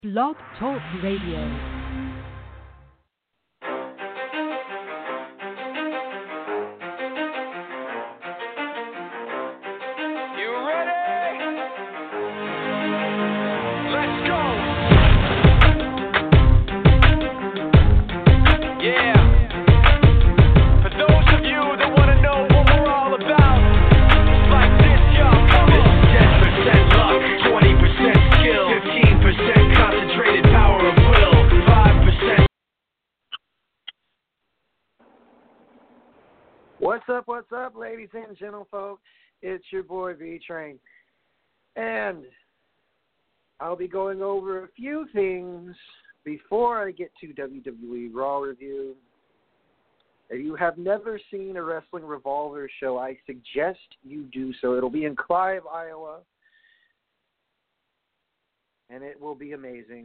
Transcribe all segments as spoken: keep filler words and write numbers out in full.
Blog Talk Radio. What's up, what's up, ladies and gentlemen, folks? It's your boy, V-Train. And I'll be going over a few things before I get to W W E Raw review. If you have never seen a Wrestling Revolver show, I suggest you do so. It'll be in Clive, Iowa. And it will be amazing.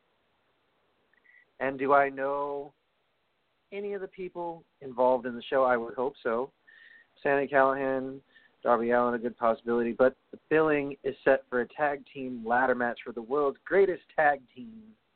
And do I know any of the people involved in the show? I would hope so. Sami Callihan, Darby Allin, a good possibility, but the billing is set for a tag team ladder match for the world's greatest tag team.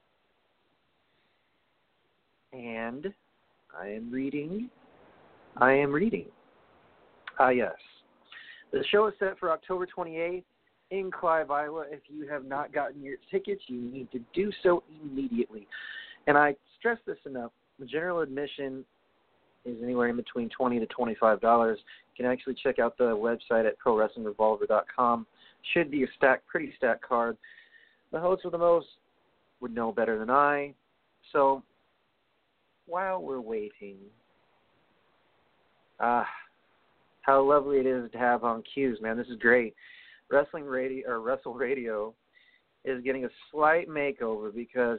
And I am reading, I am reading. Ah, yes. The show is set for October twenty-eighth in Clive, Iowa. If you have not gotten your tickets, you need to do so immediately. And I stress this enough. The general admission is anywhere in between twenty to twenty-five dollars. You can actually check out the website at pro wrestling revolver dot com. Should be a stacked, pretty stacked card. The host with the most would know better than I. So while we're waiting, ah, how lovely it is to have on cues, man. This is great. Wrestling Radio or Wrestle Radio is getting a slight makeover because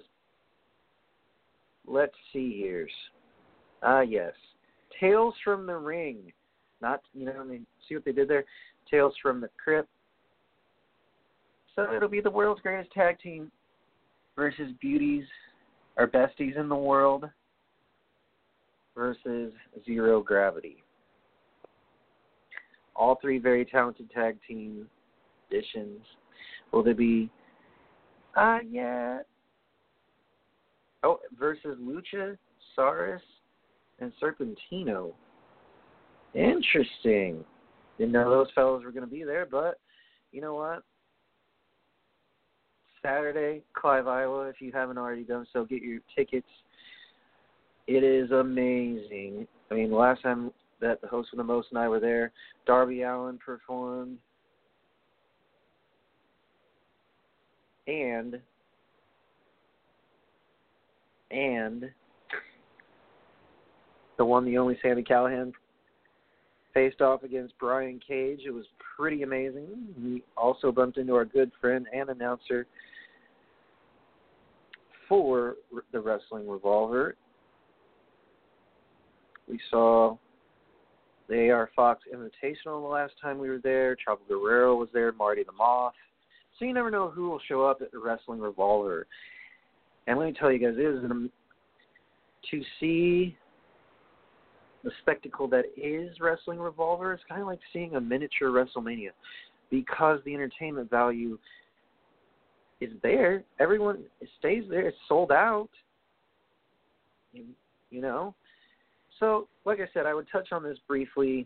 let's see here. Ah, yes. Tales from the Ring. Not, you know, I mean, see what they did there? Tales from the Crypt. So it'll be the world's greatest tag team versus beauties, or besties in the world, versus Zero Gravity. All three very talented tag team additions. Will there be, ah, yeah, Oh, versus Lucha, Saris, and Serpentino. Interesting. Didn't know those fellas were going to be there, but you know what? Saturday, Clive, Iowa. If you haven't already done so, get your tickets. It is amazing. I mean, the last time that the host with the most and I were there, Darby Allin performed. And... And the one, the only Sami Callihan faced off against Brian Cage. It was pretty amazing. We also bumped into our good friend and announcer for the Wrestling Revolver. We saw the A R Fox Invitational the last time we were there. Chavo Guerrero was there, Marty the Moth. So you never know who will show up at the Wrestling Revolver. And let me tell you guys, it is an, to see the spectacle that is Wrestling Revolver, it's kind of like seeing a miniature WrestleMania because the entertainment value is there. Everyone it stays there. It's sold out, you, you know. So, like I said, I would touch on this briefly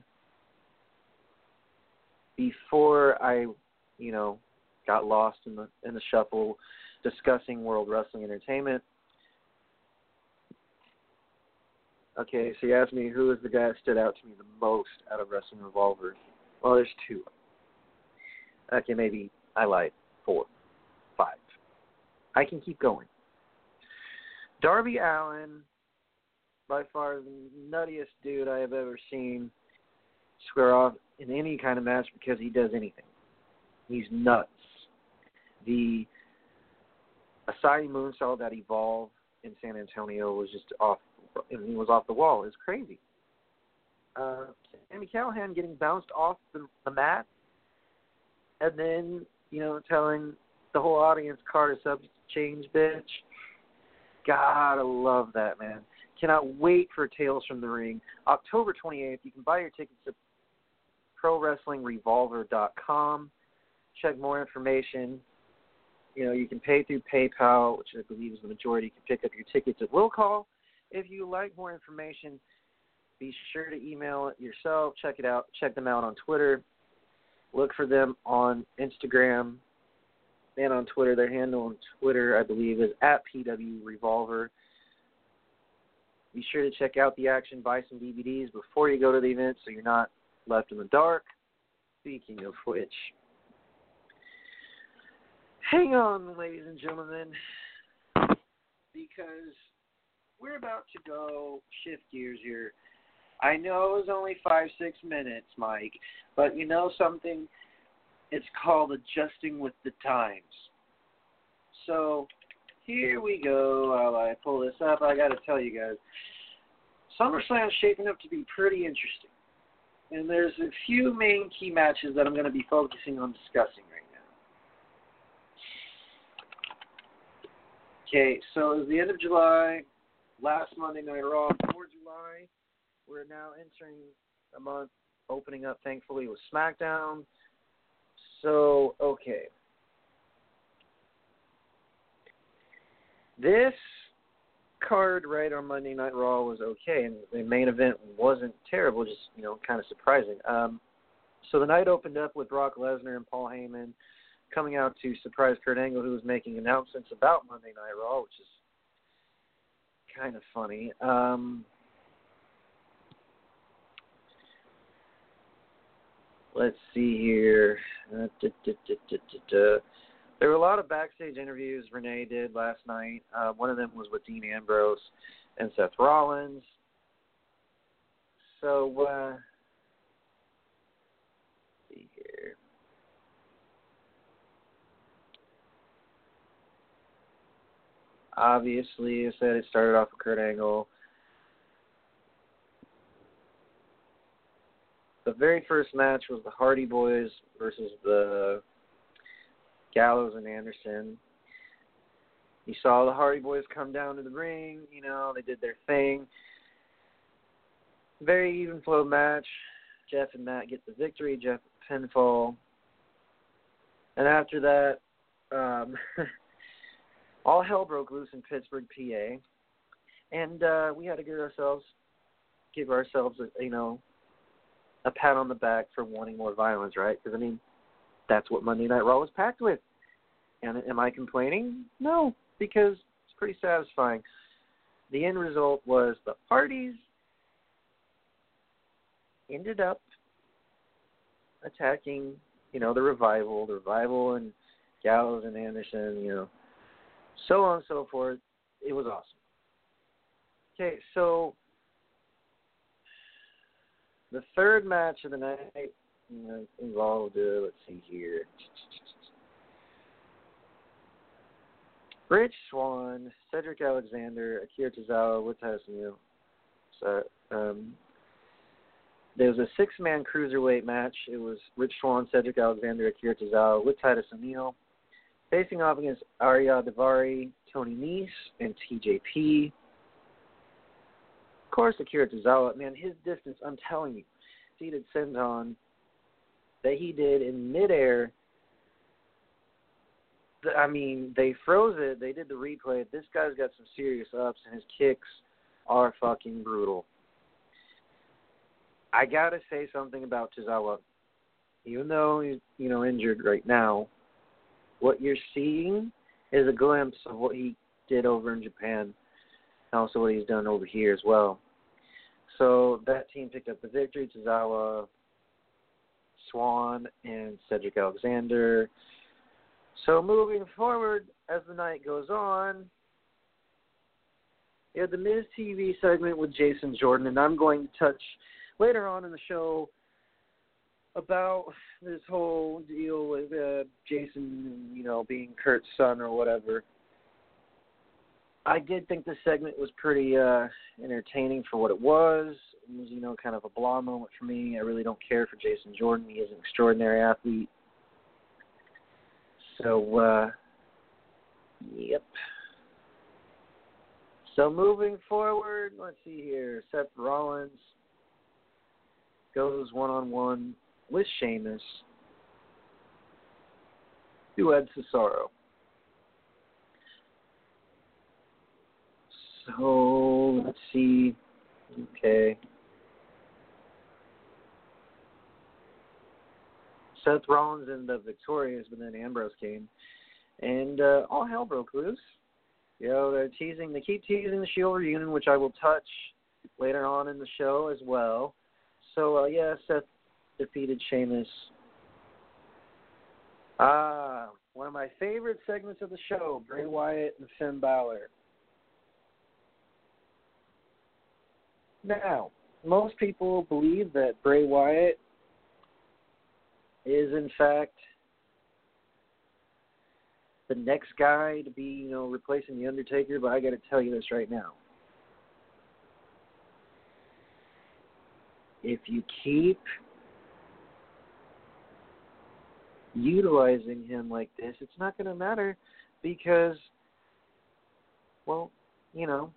before I, you know, got lost in the in the shuffle discussing World Wrestling Entertainment. Okay, so you asked me who is the guy that stood out to me the most out of Wrestling Revolver. Well, there's two. Okay, maybe I lied. Four. Five. I can keep going. Darby Allin, by far the nuttiest dude I have ever seen square off in any kind of match because he does anything. He's nuts. The Asai moonsault that evolved in San Antonio was just off. I mean, he was off the wall. It's crazy. Uh, Sami Callihan getting bounced off the, the mat, and then you know telling the whole audience, "Card is subject to change, bitch." Gotta love that, man. Cannot wait for Tales from the Ring. October twenty-eighth. You can buy your tickets at pro wrestling revolver dot com. Check more information You know, you can pay through PayPal, which I believe is the majority. You can pick up your tickets at Will Call. If you like more information, be sure to email it yourself. Check it out. Check them out on Twitter. Look for them on Instagram and on Twitter. Their handle on Twitter, I believe, is at P W Revolver. Be sure to check out the action, buy some D V Ds before you go to the event so you're not left in the dark. Speaking of which, hang on, ladies and gentlemen, because we're about to go shift gears here. I know it was only five, six minutes, Mike, but you know something? It's called adjusting with the times. So here we go. While I pull this up, I got to tell you guys, SummerSlam's shaping up to be pretty interesting. And there's a few main key matches that I'm going to be focusing on discussing right now. Okay, so it was the end of July, last Monday Night Raw before July. We're now entering a month opening up, thankfully, with SmackDown. So, okay. This card right on Monday Night Raw was okay, and the main event wasn't terrible, just, you know, kind of surprising. Um, so the night opened up with Brock Lesnar and Paul Heyman coming out to surprise Kurt Angle, who was making announcements about Monday Night Raw, which is kind of funny. Um, let's see here. Uh, da, da, da, da, da, da. There were a lot of backstage interviews Renee did last night. Uh, one of them was with Dean Ambrose and Seth Rollins. So, uh, let's see here. Obviously, I said it started off with Kurt Angle. The very first match was the Hardy Boys versus the Gallows and Anderson. You saw the Hardy Boys come down to the ring. You know, they did their thing. Very even flow match. Jeff and Matt get the victory. Jeff pinfall. And after that, um, all hell broke loose in Pittsburgh, P A. And uh, we had to give ourselves, give ourselves, a, you know, a pat on the back for wanting more violence, right? Because, I mean, that's what Monday Night Raw was packed with. And am I complaining? No, because it's pretty satisfying. The end result was the Hardys ended up attacking, you know, the Revival, the Revival and Gallows and Anderson, you know, so on and so forth. It was awesome. Okay, so the third match of the night, you know, involved, uh, let's see here, Rich Swann, Cedric Alexander, Akira Tozawa, with Tyson. So, um, there was a six-man cruiserweight match. It was Rich Swann, Cedric Alexander, Akira Tozawa with Titus O'Neil, facing off against Arya Daivari, Tony Nese, and T J P. Of course, Akira Tozawa, man, his distance, I'm telling you, seated senton that he did in midair. I mean, they froze it. They did the replay. This guy's got some serious ups, and his kicks are fucking brutal. I got to say something about Tozawa. Even though he's, you know, injured right now, what you're seeing is a glimpse of what he did over in Japan, and also what he's done over here as well. So that team picked up the victory. Tozawa, Swann, and Cedric Alexander. So moving forward, as the night goes on, you had the Miz T V segment with Jason Jordan, and I'm going to touch later on in the show about this whole deal with uh, Jason, you know, being Kurt's son or whatever. I did think this segment was pretty uh, entertaining for what it was. It was, you know, kind of a blah moment for me. I really don't care for Jason Jordan. He is an extraordinary athlete. So, uh, yep. So moving forward, let's see here. Seth Rollins goes one-on-one with Sheamus. Who had Cesaro. So, let's see. Okay. Seth Rollins ended up victorious, but then Ambrose came. And uh, all hell broke loose. You know, they're teasing, they keep teasing the Shield reunion, which I will touch later on in the show as well. So, uh, yeah, Seth defeated Sheamus. Ah, one of my favorite segments of the show, Bray Wyatt and Finn Balor. Now, most people believe that Bray Wyatt is, in fact, the next guy to be, you know, replacing The Undertaker, but I got to tell you this right now. If you keep utilizing him like this, it's not going to matter because, well, you know,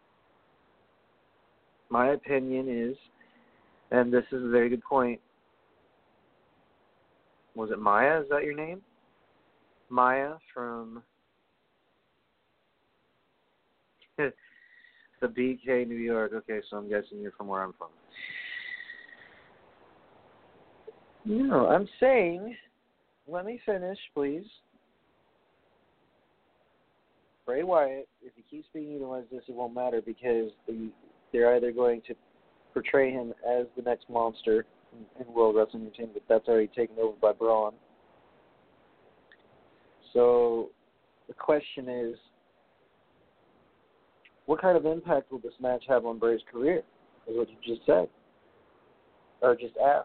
my opinion is, and this is a very good point, was it Maya? Is that your name? Maya from the B K, New York. Okay, so I'm guessing you're from where I'm from. No, I'm saying, let me finish, please. Bray Wyatt, if he keeps being utilized this, it won't matter because the, they're either going to portray him as the next monster in, in World Wrestling Entertainment, but that's already taken over by Braun. So the question is, what kind of impact will this match have on Bray's career, is what you just said, or just asked.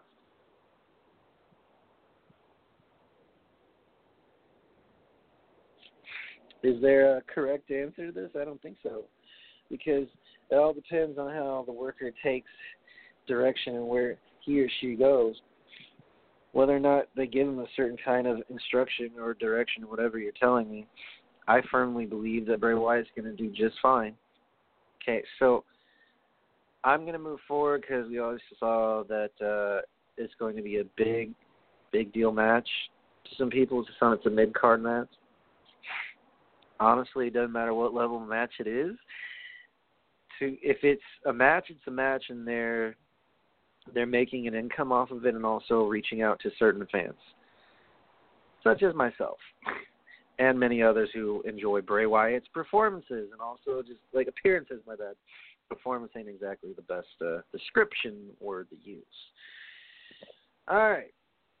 Is there a correct answer to this? I don't think so, because it all depends on how the worker takes direction and where he or she goes. Whether or not they give him a certain kind of instruction or direction or whatever you're telling me, I firmly believe that Bray Wyatt's going to do just fine. Okay, so I'm going to move forward because we always saw that uh, it's going to be a big, big deal match. To some people, to some, it's a mid-card match. Honestly, it doesn't matter what level of match it is. To if it's a match, it's a match, and they're they're making an income off of it and also reaching out to certain fans, such as myself and many others who enjoy Bray Wyatt's performances and also just like appearances. My bad, performance ain't exactly the best uh, description word to use. All right.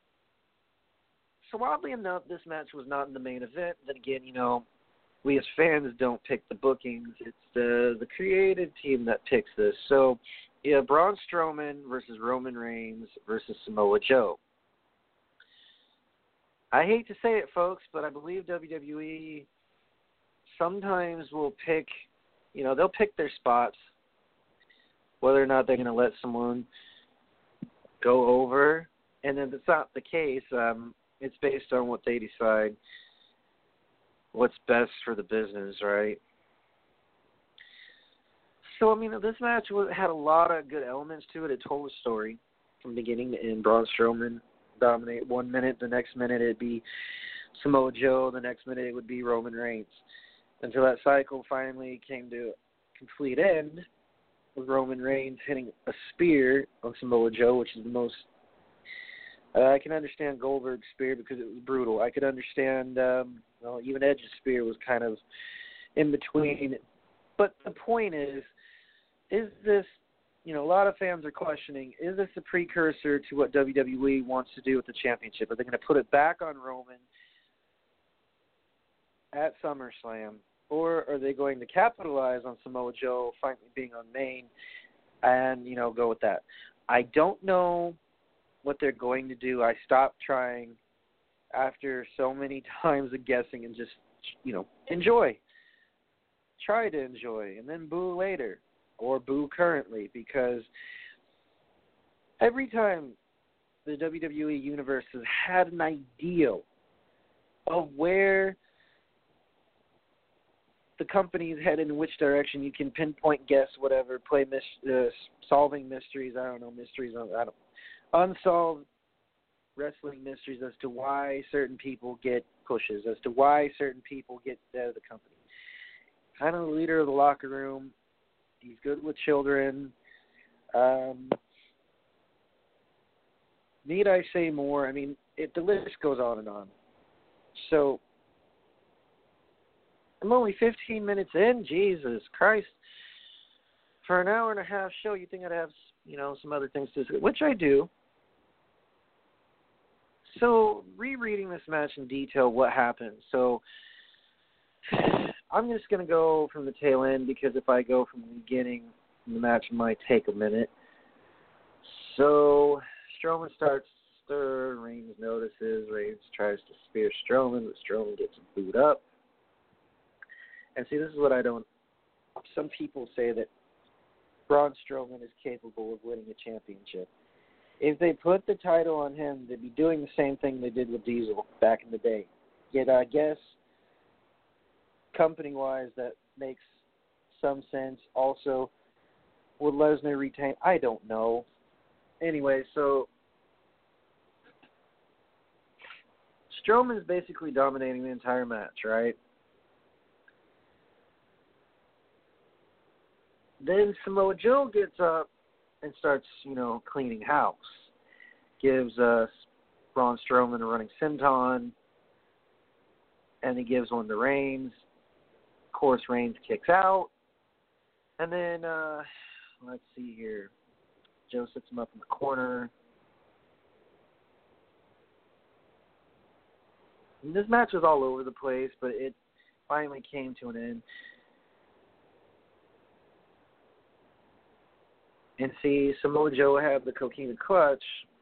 So oddly enough, this match was not in the main event. Then again, you know, we as fans don't pick the bookings. It's the the creative team that picks this. So, yeah, Braun Strowman versus Roman Reigns versus Samoa Joe. I hate to say it, folks, but I believe W W E sometimes will pick, you know, they'll pick their spots, whether or not they're going to let someone go over. And if it's not the case, um, it's based on what they decide what's best for the business, right? So, I mean, this match had a lot of good elements to it. It told a story from beginning to end. Braun Strowman dominate one minute. The next minute it'd be Samoa Joe. The next minute it would be Roman Reigns. Until that cycle finally came to a complete end with Roman Reigns hitting a spear on Samoa Joe, which is the most... Uh, I can understand Goldberg's spear because it was brutal. I could understand... Um, Well, even Edge's spear was kind of in between. But the point is, is this, you know, a lot of fans are questioning, is this a precursor to what W W E wants to do with the championship? Are they going to put it back on Roman at SummerSlam? Or are they going to capitalize on Samoa Joe finally being on main and, you know, go with that? I don't know what they're going to do. I stopped trying after so many times of guessing and just, you know, enjoy. Try to enjoy and then boo later or boo currently, because every time the W W E universe has had an ideal of where the company's headed, in which direction you can pinpoint, guess, whatever, play mis- uh, solving mysteries, I don't know, mysteries, I don't unsolved wrestling mysteries as to why certain people get pushes, as to why certain people get out of the company. kind of the leader of the locker room. He's good with children. Um, need I say more? I mean, it, the list goes on and on. So, I'm only fifteen minutes in. Jesus Christ. For an hour and a half show, you think I'd have, you know, some other things to say, which I do. So, rereading this match in detail, what happened. So, I'm just going to go from the tail end because if I go from the beginning, the match might take a minute. So, Strowman starts to stir. Reigns notices. Reigns tries to spear Strowman, but Strowman gets booed up. And see, this is what I don't... Some people say that Braun Strowman is capable of winning a championship. If they put the title on him, they'd be doing the same thing they did with Diesel back in the day. Yet I guess, company-wise, that makes some sense. Also, would Lesnar retain? I don't know. Anyway, so Strowman's basically dominating the entire match, right? Then Samoa Joe gets up and starts, you know, cleaning house. Gives uh, Braun Strowman a running senton, and he gives one to Reigns. Of course, Reigns kicks out. And then, uh, let's see here. Joe sits him up in the corner. And this match was all over the place, but it finally came to an end. And see, Samoa Joe had the Coquina clutch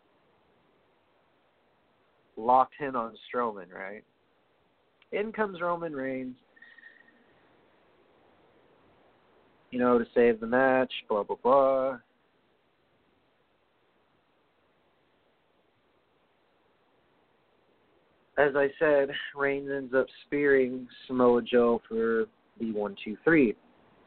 locked in on Strowman, right? In comes Roman Reigns, you know, to save the match, blah, blah, blah. As I said, Reigns ends up spearing Samoa Joe for the one, two, three.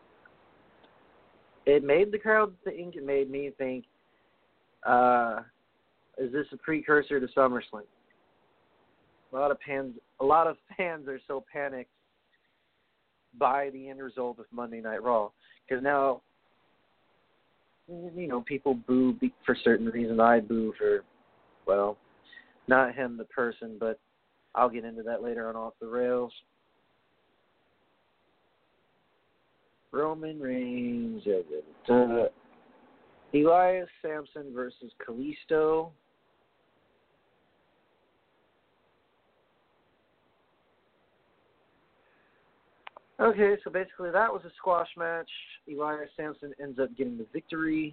It made the crowd think, it made me think, uh, is this a precursor to SummerSlam? A lot of fans, a lot of fans are so panicked by the end result of Monday Night Raw because now, you know, people boo for certain reasons. I boo for, well, not him the person, but I'll get into that later on Off the Rails. Roman Reigns, uh, Elias Samson versus Kalisto. Okay, so basically that was a squash match. Elias Samson ends up getting the victory.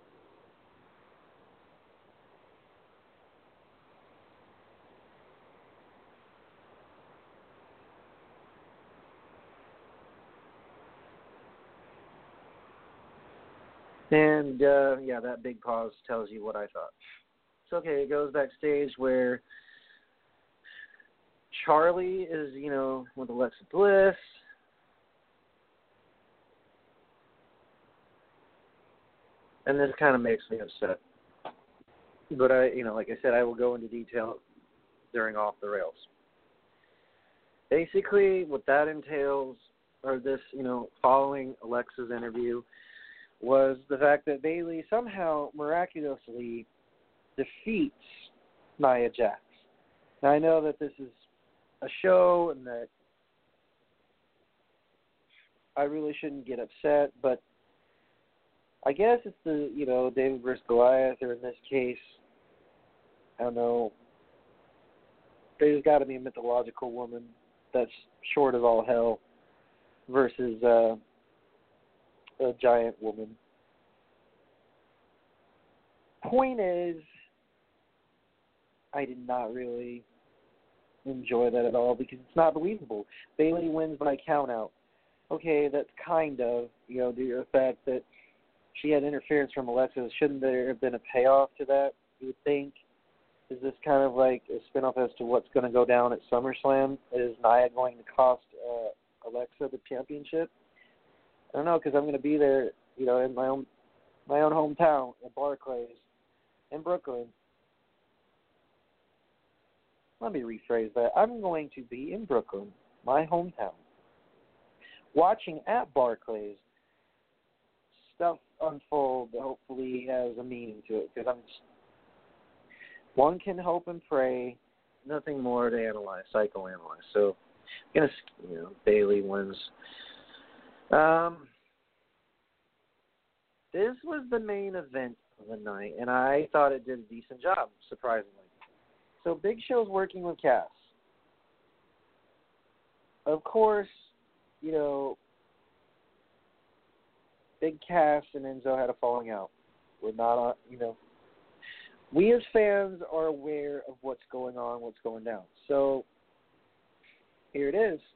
And, uh, yeah, that big pause tells you what I thought. So, okay, it goes backstage where Charlie is, you know, with Alexa Bliss. And this kind of makes me upset. But, I, you know, like I said, I will go into detail during Off the Rails. Basically, what that entails, or this, you know, following Alexa's interview, was the fact that Bayley somehow miraculously defeats Nia Jax. Now, I know that this is a show and that I really shouldn't get upset, but I guess it's the, you know, David versus Goliath, or in this case, I don't know, there's got to be a mythological woman that's short as all hell versus uh, a giant woman. Point is, I did not really enjoy that at all because it's not believable. Bayley wins by count out. Okay, that's kind of, you know, the fact that she had interference from Alexa. Shouldn't there have been a payoff to that, you would think? Is this kind of like a spinoff as to what's going to go down at SummerSlam? Is Nia going to cost uh, Alexa the championship? I don't know, because I'm going to be there, you know, in my own my own hometown at Barclays in Brooklyn. Let me rephrase that. I'm going to be in Brooklyn, my hometown, watching at Barclays, stuff unfold that hopefully has a meaning to it. Because I'm just, one can hope and pray, nothing more to analyze, psychoanalyze. So, I'm gonna, you know, Bayley wins. Um, this was the main event of the night, and I thought it did a decent job, surprisingly. So, Big Show's working with Cass. Of course, you know, Big Cass and Enzo had a falling out. We're not on, you know, we as fans are aware of what's going on, what's going down. So, here it is.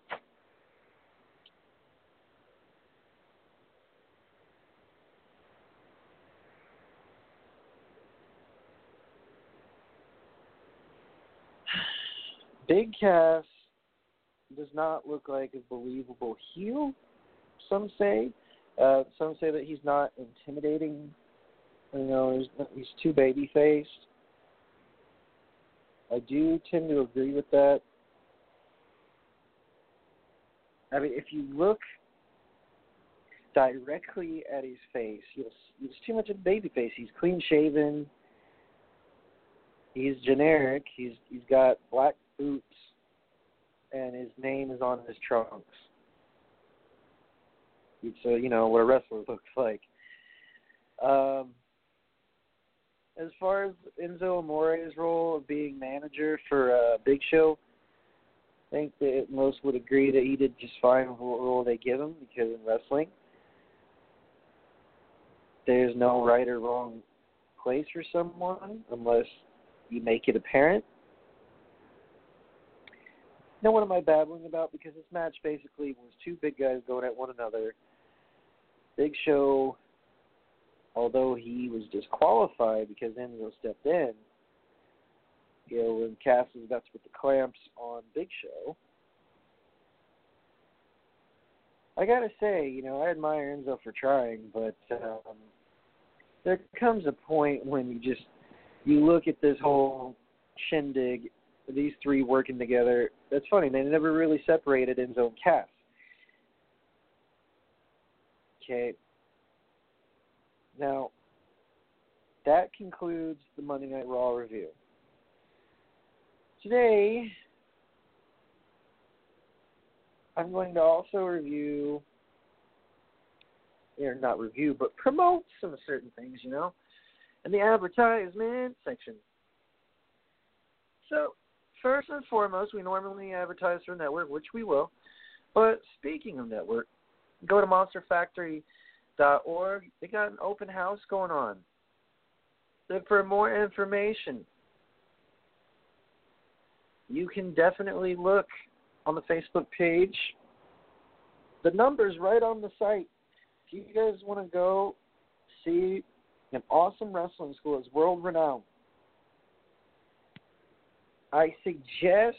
Big Cass does not look like a believable heel, some say. Uh, some say that he's not intimidating. You know, he's too baby-faced. I do tend to agree with that. I mean, if you look directly at his face, you'll, it's too much of a baby face. He's clean-shaven. He's generic. He's He's got black boots, and his name is on his trunks. So, you know, what a wrestler looks like. Um, as far as Enzo Amore's role of being manager for uh, Big Show, I think that most would agree that he did just fine with what role they give him, because in wrestling, there's no right or wrong place for someone unless you make it apparent. Now, what am I babbling about? Because this match basically was two big guys going at one another. Big Show, although he was disqualified because Enzo stepped in, you know, when Cass was about to put the clamps on Big Show, I gotta say, you know, I admire Enzo for trying, but um, there comes a point when you just, you look at this whole shindig, these three working together. That's funny, they never really separated Enzo and Cass. Okay. Now, that concludes the Monday Night Raw review. Today, I'm going to also review, or not review, but promote some certain things, you know, in the advertisement section. So, first and foremost, we normally advertise for a network, which we will. But speaking of network, go to monster factory dot org. They got an open house going on. So for more information, you can definitely look on the Facebook page. The number's right on the site. If you guys want to go see an awesome wrestling school, it's world renowned, I suggest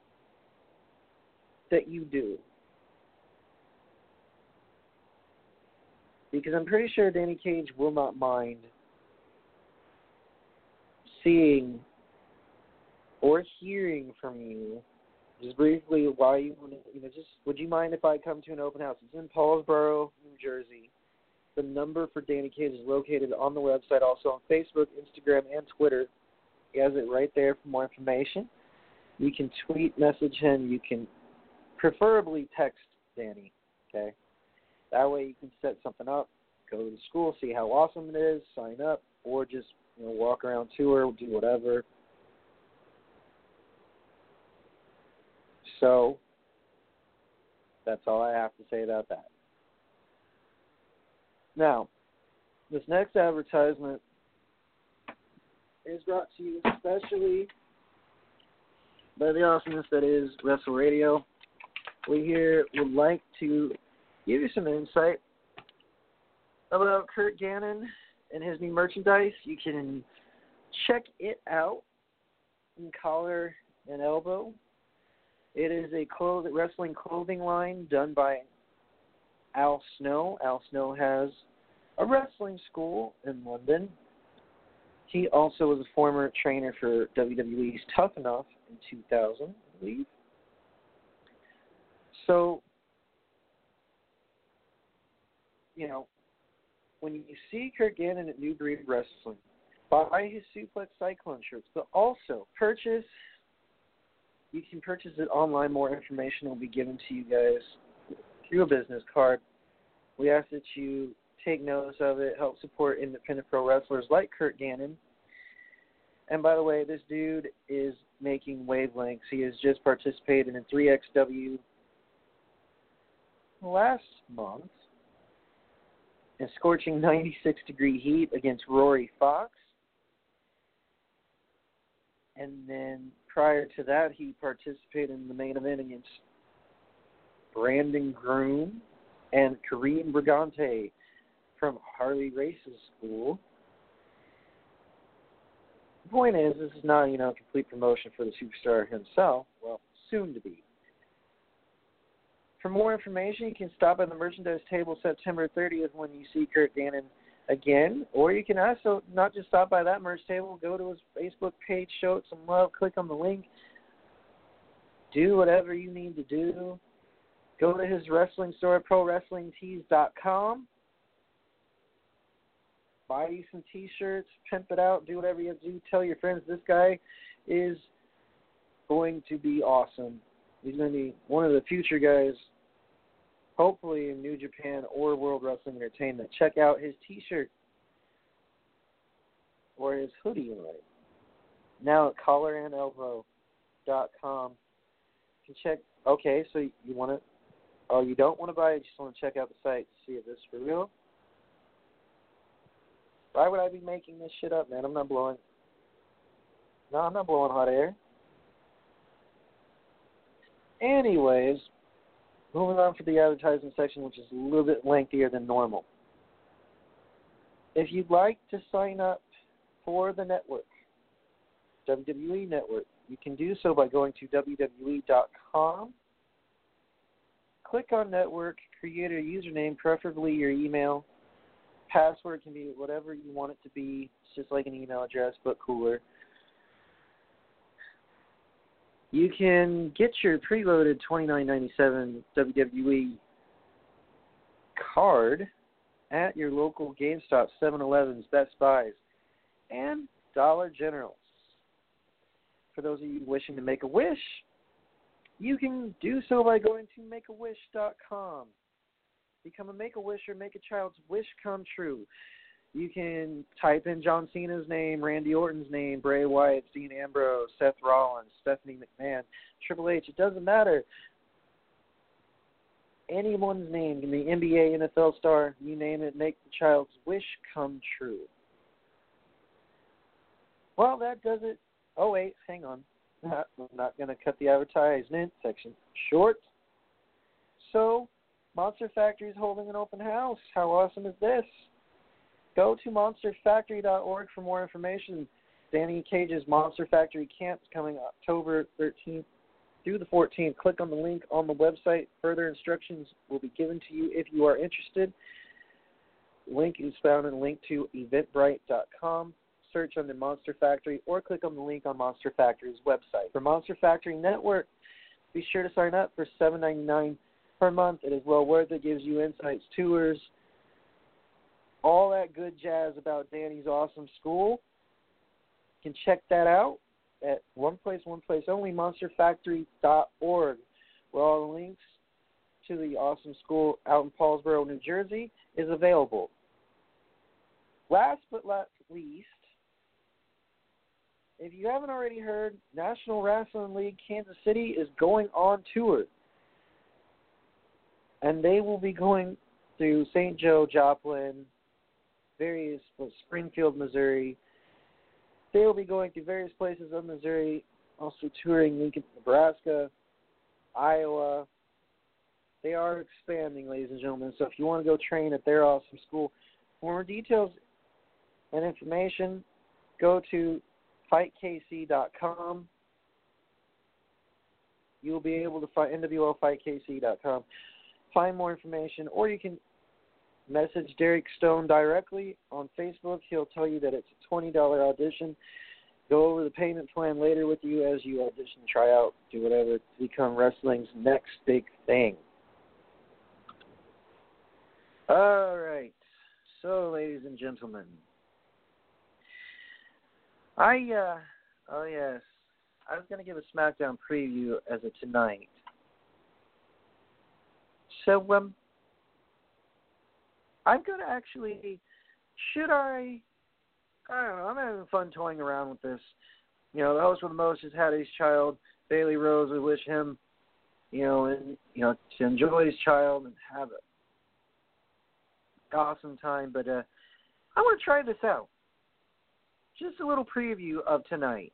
that you do. Because I'm pretty sure Danny Cage will not mind seeing or hearing from you just briefly why you want to, you know, just, would you mind if I come to an open house? It's in Paulsboro, New Jersey. The number for Danny Cage is located on the website, also on Facebook, Instagram, and Twitter. He has it right there for more information. You can tweet, message him. You can preferably text Danny, okay? That way you can set something up, go to the school, see how awesome it is, sign up, or just, you know, walk around tour, do whatever. So that's all I have to say about that. Now, this next advertisement is brought to you especially by the awesomeness that is Wrestle Radio. We here would like to give you some insight about Kurt Gannon and his new merchandise. You can check it out in Collar and Elbow. It is a cloth- wrestling clothing line done by Al Snow. Al Snow has a wrestling school in London. He also was a former trainer for W W E's Tough Enough in two thousand, I believe. So, you know, when you see Kurt Gannon at New Breed Wrestling, buy his Suplex Cyclone shirts, but also purchase, you can purchase it online. More information will be given to you guys through a business card. We ask that you take notice of it, help support independent pro wrestlers like Kurt Gannon. And by the way, this dude is making wavelengths. He has just participated in three X W last month in scorching ninety-six degree heat against Rory Fox. And then prior to that, he participated in the main event against Brandon Groom and Kareem Brigante from Harley Race's school. The point is, this is not, you know, complete promotion for the superstar himself. Well, soon to be. For more information, you can stop at the merchandise table September thirtieth when you see Kurt Gannon again, or you can also not just stop by that merch table, go to his Facebook page, show it some love, click on the link, do whatever you need to do. Go to his wrestling store, pro wrestling tees dot com. Buy you some T-shirts, pimp it out, do whatever you have to do. Tell your friends this guy is going to be awesome. He's going to be one of the future guys, hopefully in New Japan or World Wrestling Entertainment. Check out his T-shirt or his hoodie, right? Now at collar and elbow dot com. You can check. Okay, so you want to, oh, you don't want to buy it, you just want to check out the site to see if this is for real? Why would I be making this shit up, man? I'm not blowing. No, I'm not blowing hot air. Anyways, moving on for the advertising section, which is a little bit lengthier than normal. If you'd like to sign up for the network, W W E Network, you can do so by going to W W E dot com. Click on network, create a username, preferably your email. Password can be whatever you want it to be. It's just like an email address, but cooler. You can get your preloaded twenty-nine ninety-seven W W E card at your local GameStop, seven elevens, Best Buys, and Dollar Generals. For those of you wishing to make a wish, you can do so by going to make a wish dot com. Become a Make-A-Wisher, make a child's wish come true. You can type in John Cena's name, Randy Orton's name, Bray Wyatt, Dean Ambrose, Seth Rollins, Stephanie McMahon, Triple H. It doesn't matter. Anyone's name can be N B A, N F L star, you name it, make the child's wish come true. Well, that does it. Oh, wait, hang on. I'm not going to cut the advertisement section short. So, Monster Factory is holding an open house. How awesome is this? Go to monster factory dot org for more information. Danny Cage's Monster Factory Camp is coming October thirteenth through the fourteenth. Click on the link on the website. Further instructions will be given to you if you are interested. Link is found in a link to eventbrite dot com. Search under Monster Factory or click on the link on Monster Factory's website. For Monster Factory Network, be sure to sign up for seven ninety-nine per month. It is well worth it. It gives you insights, tours, all that good jazz about Danny's awesome school. You can check that out at one place, one place only, monster factory dot org, where all the links to the awesome school out in Paulsboro, New Jersey, is available. Last but not least, if you haven't already heard, National Wrestling League Kansas City is going on tour. And they will be going through Saint Joe, Joplin, various, well, Springfield, Missouri. They will be going through various places of Missouri, also touring Lincoln, Nebraska, Iowa. They are expanding, ladies and gentlemen. So if you want to go train at their awesome school, for more details and information, go to fight K C dot com. You will be able to find N W O fight K C dot com. Find more information, or you can message Derek Stone directly on Facebook. He'll tell you that it's a twenty dollars audition. Go over the payment plan later with you as you audition, try out, do whatever to become wrestling's next big thing. All right. So, ladies and gentlemen, I, uh, oh yes, I was going to give a SmackDown preview as of tonight. So, um, I'm going to actually, should I, I don't know, I'm having fun toying around with this. You know, the host with the most has had his child, Bailey Rose. We wish him, you know, and, you know, to enjoy his child and have an awesome time. But uh, I want to try this out. Just a little preview of tonight.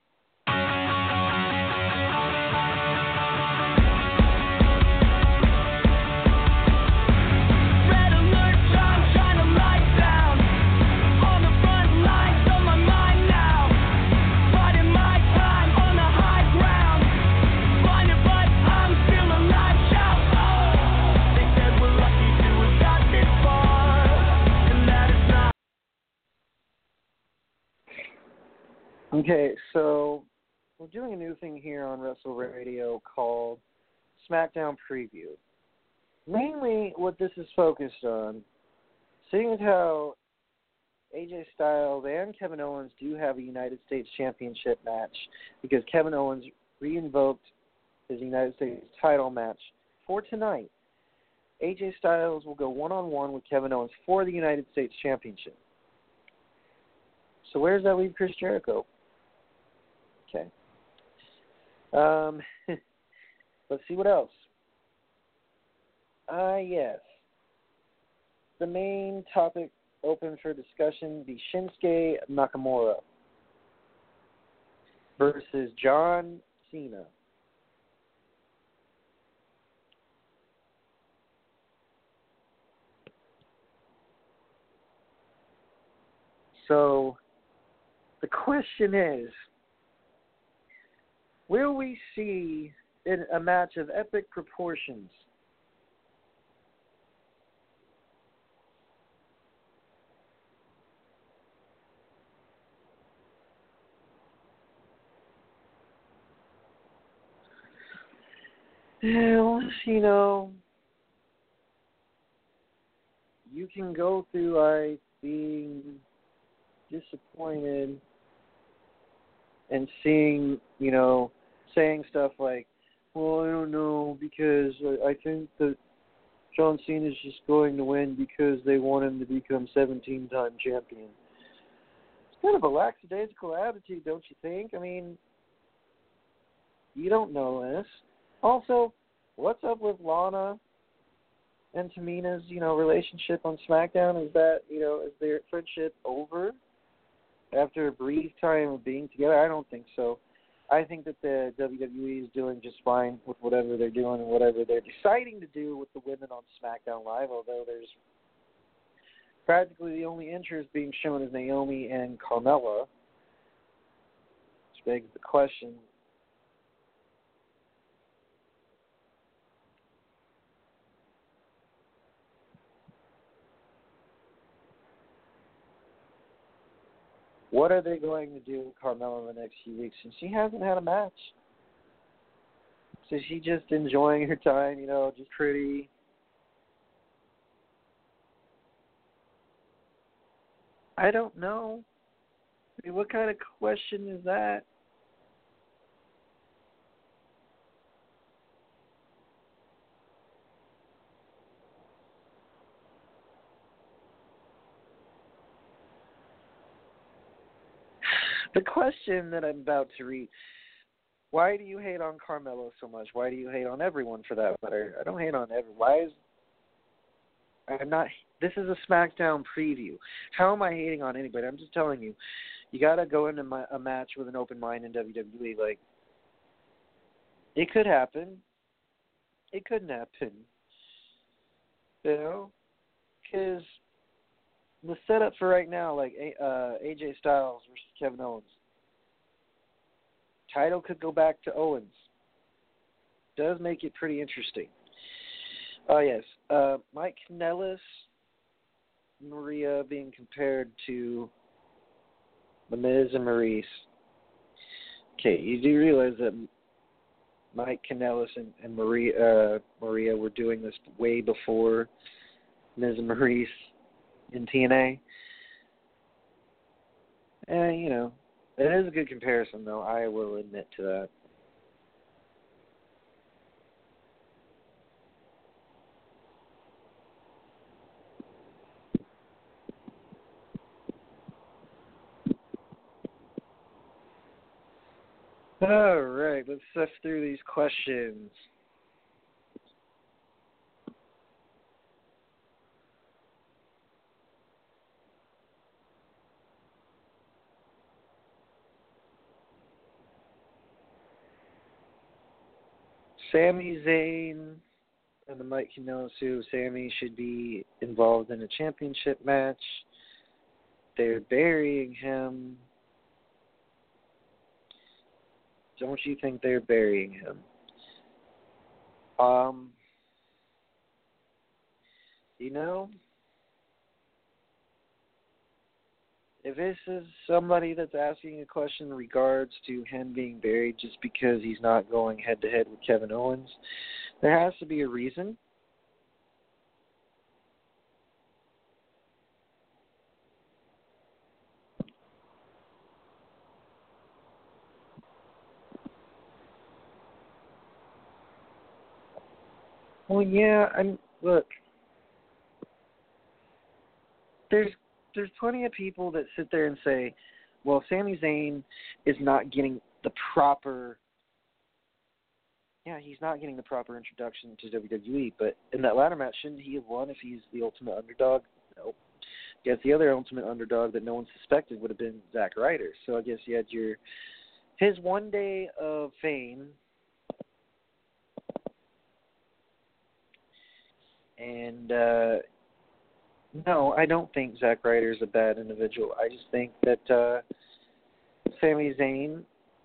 Okay, so we're doing a new thing here on Wrestle Radio called SmackDown Preview. Mainly what this is focused on, seeing as how A J Styles and Kevin Owens do have a United States Championship match, because Kevin Owens re-invoked his United States title match for tonight. A J Styles will go one-on-one with Kevin Owens for the United States Championship. So where does that leave Chris Jericho? Okay. Um, let's see what else. Ah, uh, yes. The main topic open for discussion, the Shinsuke Nakamura versus John Cena. So, the question is, will we see in a match of epic proportions well, you know, you can go through like being disappointed and seeing, you know, saying stuff like, well, I don't know, because I think that John Cena is just going to win because they want him to become seventeen-time champion. It's kind of a lackadaisical attitude, don't you think? I mean, you don't know this. Also, what's up with Lana and Tamina's, you know, relationship on SmackDown? Is that, you know, is their friendship over after a brief time of being together? I don't think so. I think that the W W E is doing just fine with whatever they're doing and whatever they're deciding to do with the women on SmackDown Live, although there's practically the only interest being shown is Naomi and Carmella, which begs the question, what are they going to do with Carmella in the next few weeks? Since she hasn't had a match. So is she just enjoying her time, you know, just pretty? I don't know. I mean, what kind of question is that? The question that I'm about to read, why do you hate on Carmelo so much? Why do you hate on everyone for that matter? I don't hate on everyone. Why is, I'm not, this is a SmackDown preview. How am I hating on anybody? I'm just telling you, you got to go into my, a match with an open mind in W W E. Like, it could happen. It couldn't happen. You know? Because the setup for right now, like uh, A J Styles versus Kevin Owens. Title could go back to Owens. Does make it pretty interesting. Oh, yes. Uh, Mike Kanellis, Maria being compared to The Miz and Maurice. Okay, you do realize that Mike Kanellis and, and Maria, uh, Maria were doing this way before Miz and Maurice in T N A. And, you know, it is a good comparison, though. I will admit to that. All right, let's sift through these questions. Sami Zayn and the Mike Kanellis, who Sami should be involved in a championship match. They're burying him. Don't you think they're burying him? Um, you know, if this is somebody that's asking a question in regards to him being buried just because he's not going head-to-head with Kevin Owens, there has to be a reason. Well, yeah, I'm look. There's there's plenty of people that sit there and say, "Well, Sami Zayn is not getting the proper." Yeah, he's not getting the proper introduction to W W E. But in that ladder match, shouldn't he have won if he's the ultimate underdog? No. I guess the other ultimate underdog that no one suspected would have been Zack Ryder. So I guess you had your his one day of fame. And, uh, no, I don't think Zack Ryder is a bad individual. I just think that uh, Sami Zayn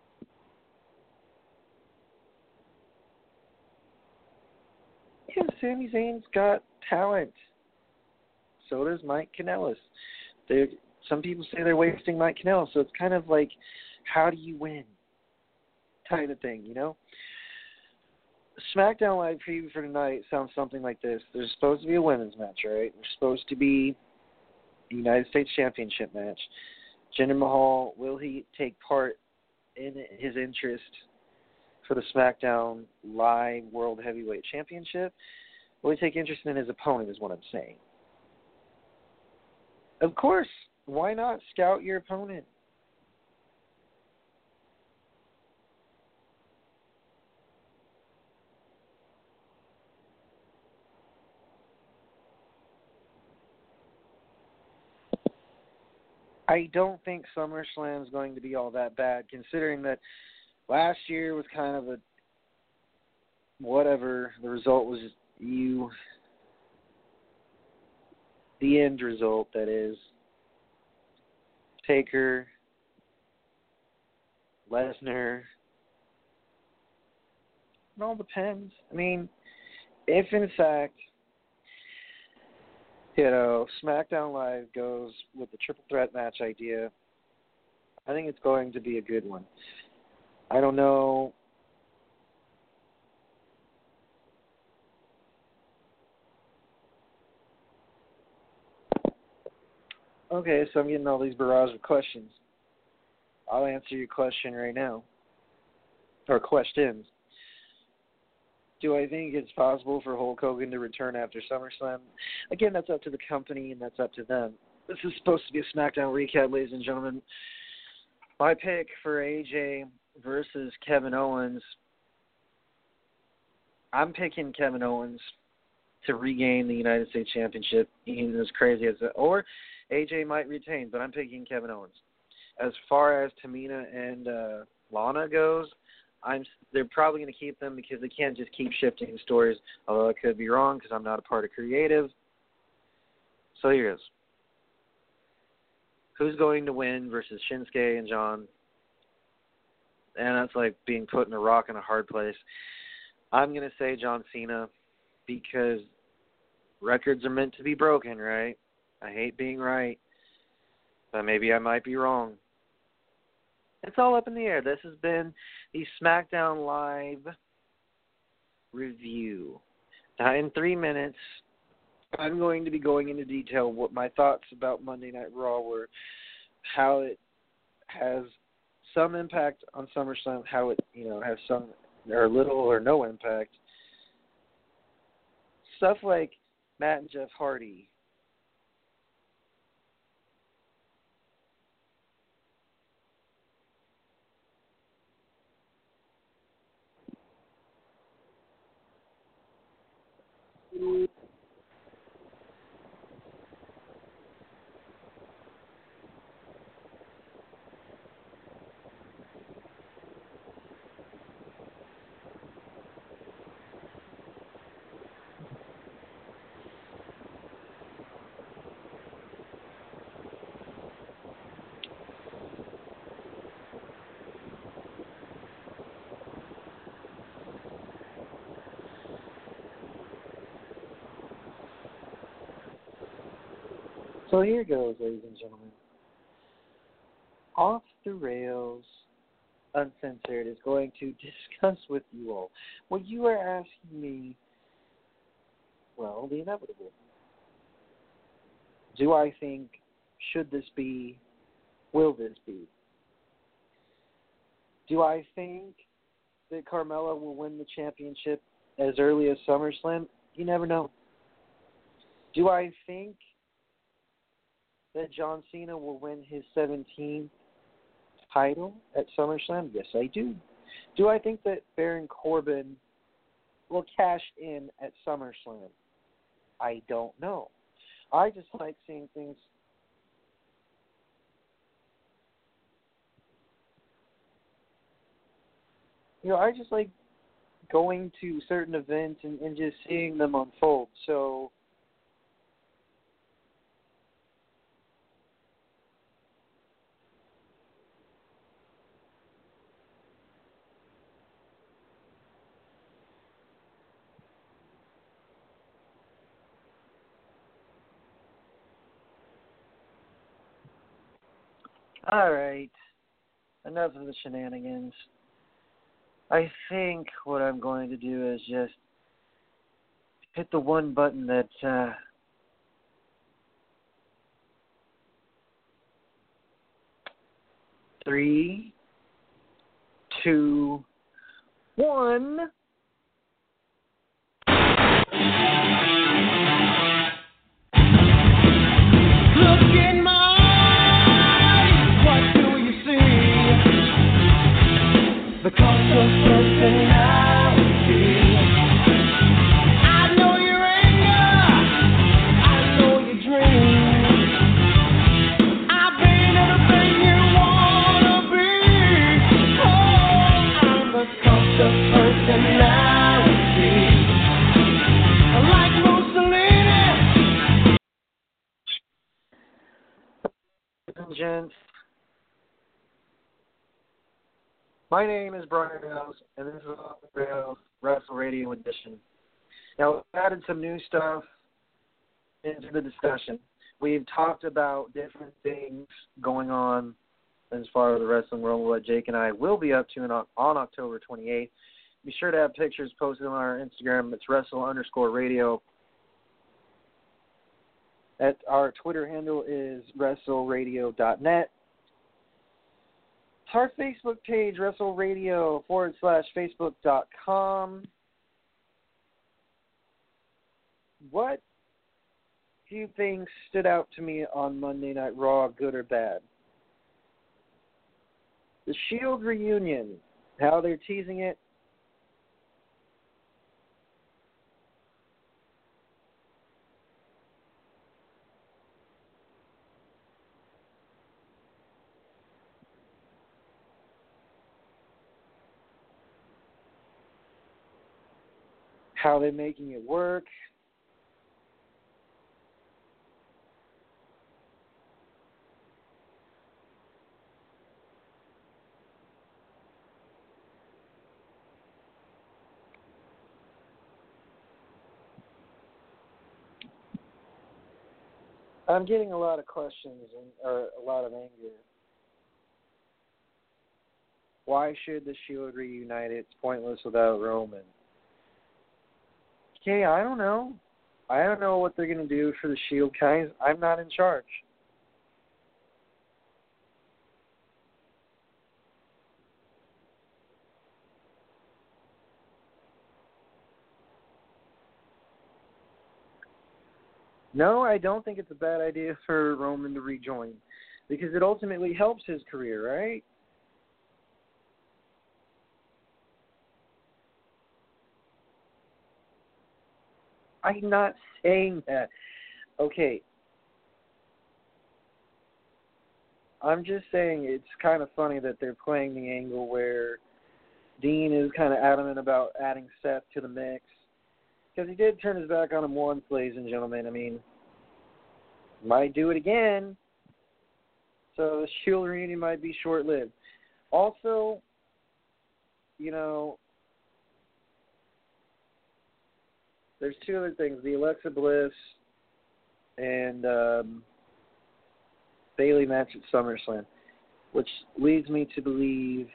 yeah, Sami Zayn's got talent. So does Mike Kanellis. They're, some people say they're wasting Mike Kanellis, so it's kind of like, how do you win? Kind of thing, you know? SmackDown Live preview for tonight sounds something like this. There's supposed to be a women's match, right? There's supposed to be a United States Championship match. Jinder Mahal, will he take part in his interest for the SmackDown Live World Heavyweight Championship? Will he take interest in his opponent is what I'm saying. Of course. Why not scout your opponent? I don't think SummerSlam is going to be all that bad, considering that last year was kind of a whatever. The result was you, the end result, that is, Taker, Lesnar. It all depends. I mean, if in fact, you know, SmackDown Live goes with the triple threat match idea, I think it's going to be a good one. I don't know. Okay, so I'm getting all these barrage of questions. I'll answer your question right now. Or questions. Do I think it's possible for Hulk Hogan to return after SummerSlam? Again, that's up to the company and that's up to them. This is supposed to be a SmackDown recap, ladies and gentlemen. My pick for A J versus Kevin Owens, I'm picking Kevin Owens to regain the United States Championship, even as crazy as that. Or A J might retain, but I'm picking Kevin Owens. As far as Tamina and uh, Lana goes, I'm. They're probably going to keep them because they can't just keep shifting stories, although I could be wrong because I'm not a part of creative. So here it is. Who's going to win versus Shinsuke and John? And that's like being put in a rock in a hard place. I'm going to say John Cena because records are meant to be broken, right? I hate being right, but maybe I might be wrong. It's all up in the air. This has been the SmackDown Live review. Now, in three minutes, I'm going to be going into detail what my thoughts about Monday Night Raw were, how it has some impact on SummerSlam, how it, you know, has some or little or no impact. Stuff like Matt and Jeff Hardy. So here goes, ladies and gentlemen. Off the Rails Uncensored is going to discuss with you all what you are asking me, well, the inevitable. Do I think, should this be, will this be? Do I think that Carmella will win the championship as early as SummerSlam? You never know. Do I think that John Cena will win his seventeenth title at SummerSlam? Yes, I do. Do I think that Baron Corbin will cash in at SummerSlam? I don't know. I just like seeing things. You know, I just like going to certain events and, and just seeing them unfold. So, all right, enough of the shenanigans. I think what I'm going to do is just hit the one button that uh, three, two, one. The cost of personality. I know your anger, I know your dreams. I've been everything you wanna be. Oh, I'm the cost of personality. Like Mussolini. Gents. My name is Brian Rails, and this is Off the Rails Wrestle Radio Edition. Now, we've added some new stuff into the discussion. We've talked about different things going on as far as the wrestling world, what Jake and I will be up to in, on October twenty-eighth. Be sure to have pictures posted on our Instagram. It's wrestle underscore radio. At our Twitter handle is wrestle radio dot net. Our Facebook page, WrestleRadio forward slash Facebook dot com. What few things stood out to me on Monday Night Raw, good or bad? The Shield reunion, how they're teasing it. How they're making it work. I'm getting a lot of questions and or a lot of anger. Why should the Shield reunite? It's pointless without Roman. Okay, I don't know. I don't know what they're going to do for the Shield guys. I'm not in charge. No, I don't think it's a bad idea for Roman to rejoin because it ultimately helps his career, right? I'm not saying that. Okay. I'm just saying it's kind of funny that they're playing the angle where Dean is kind of adamant about adding Seth to the mix. Because he did turn his back on him once, ladies and gentlemen. I mean, might do it again. So the Shield reunion might be short-lived. Also, you know, there's two other things. The Alexa Bliss and um, Bayley match at SummerSlam, which leads me to believe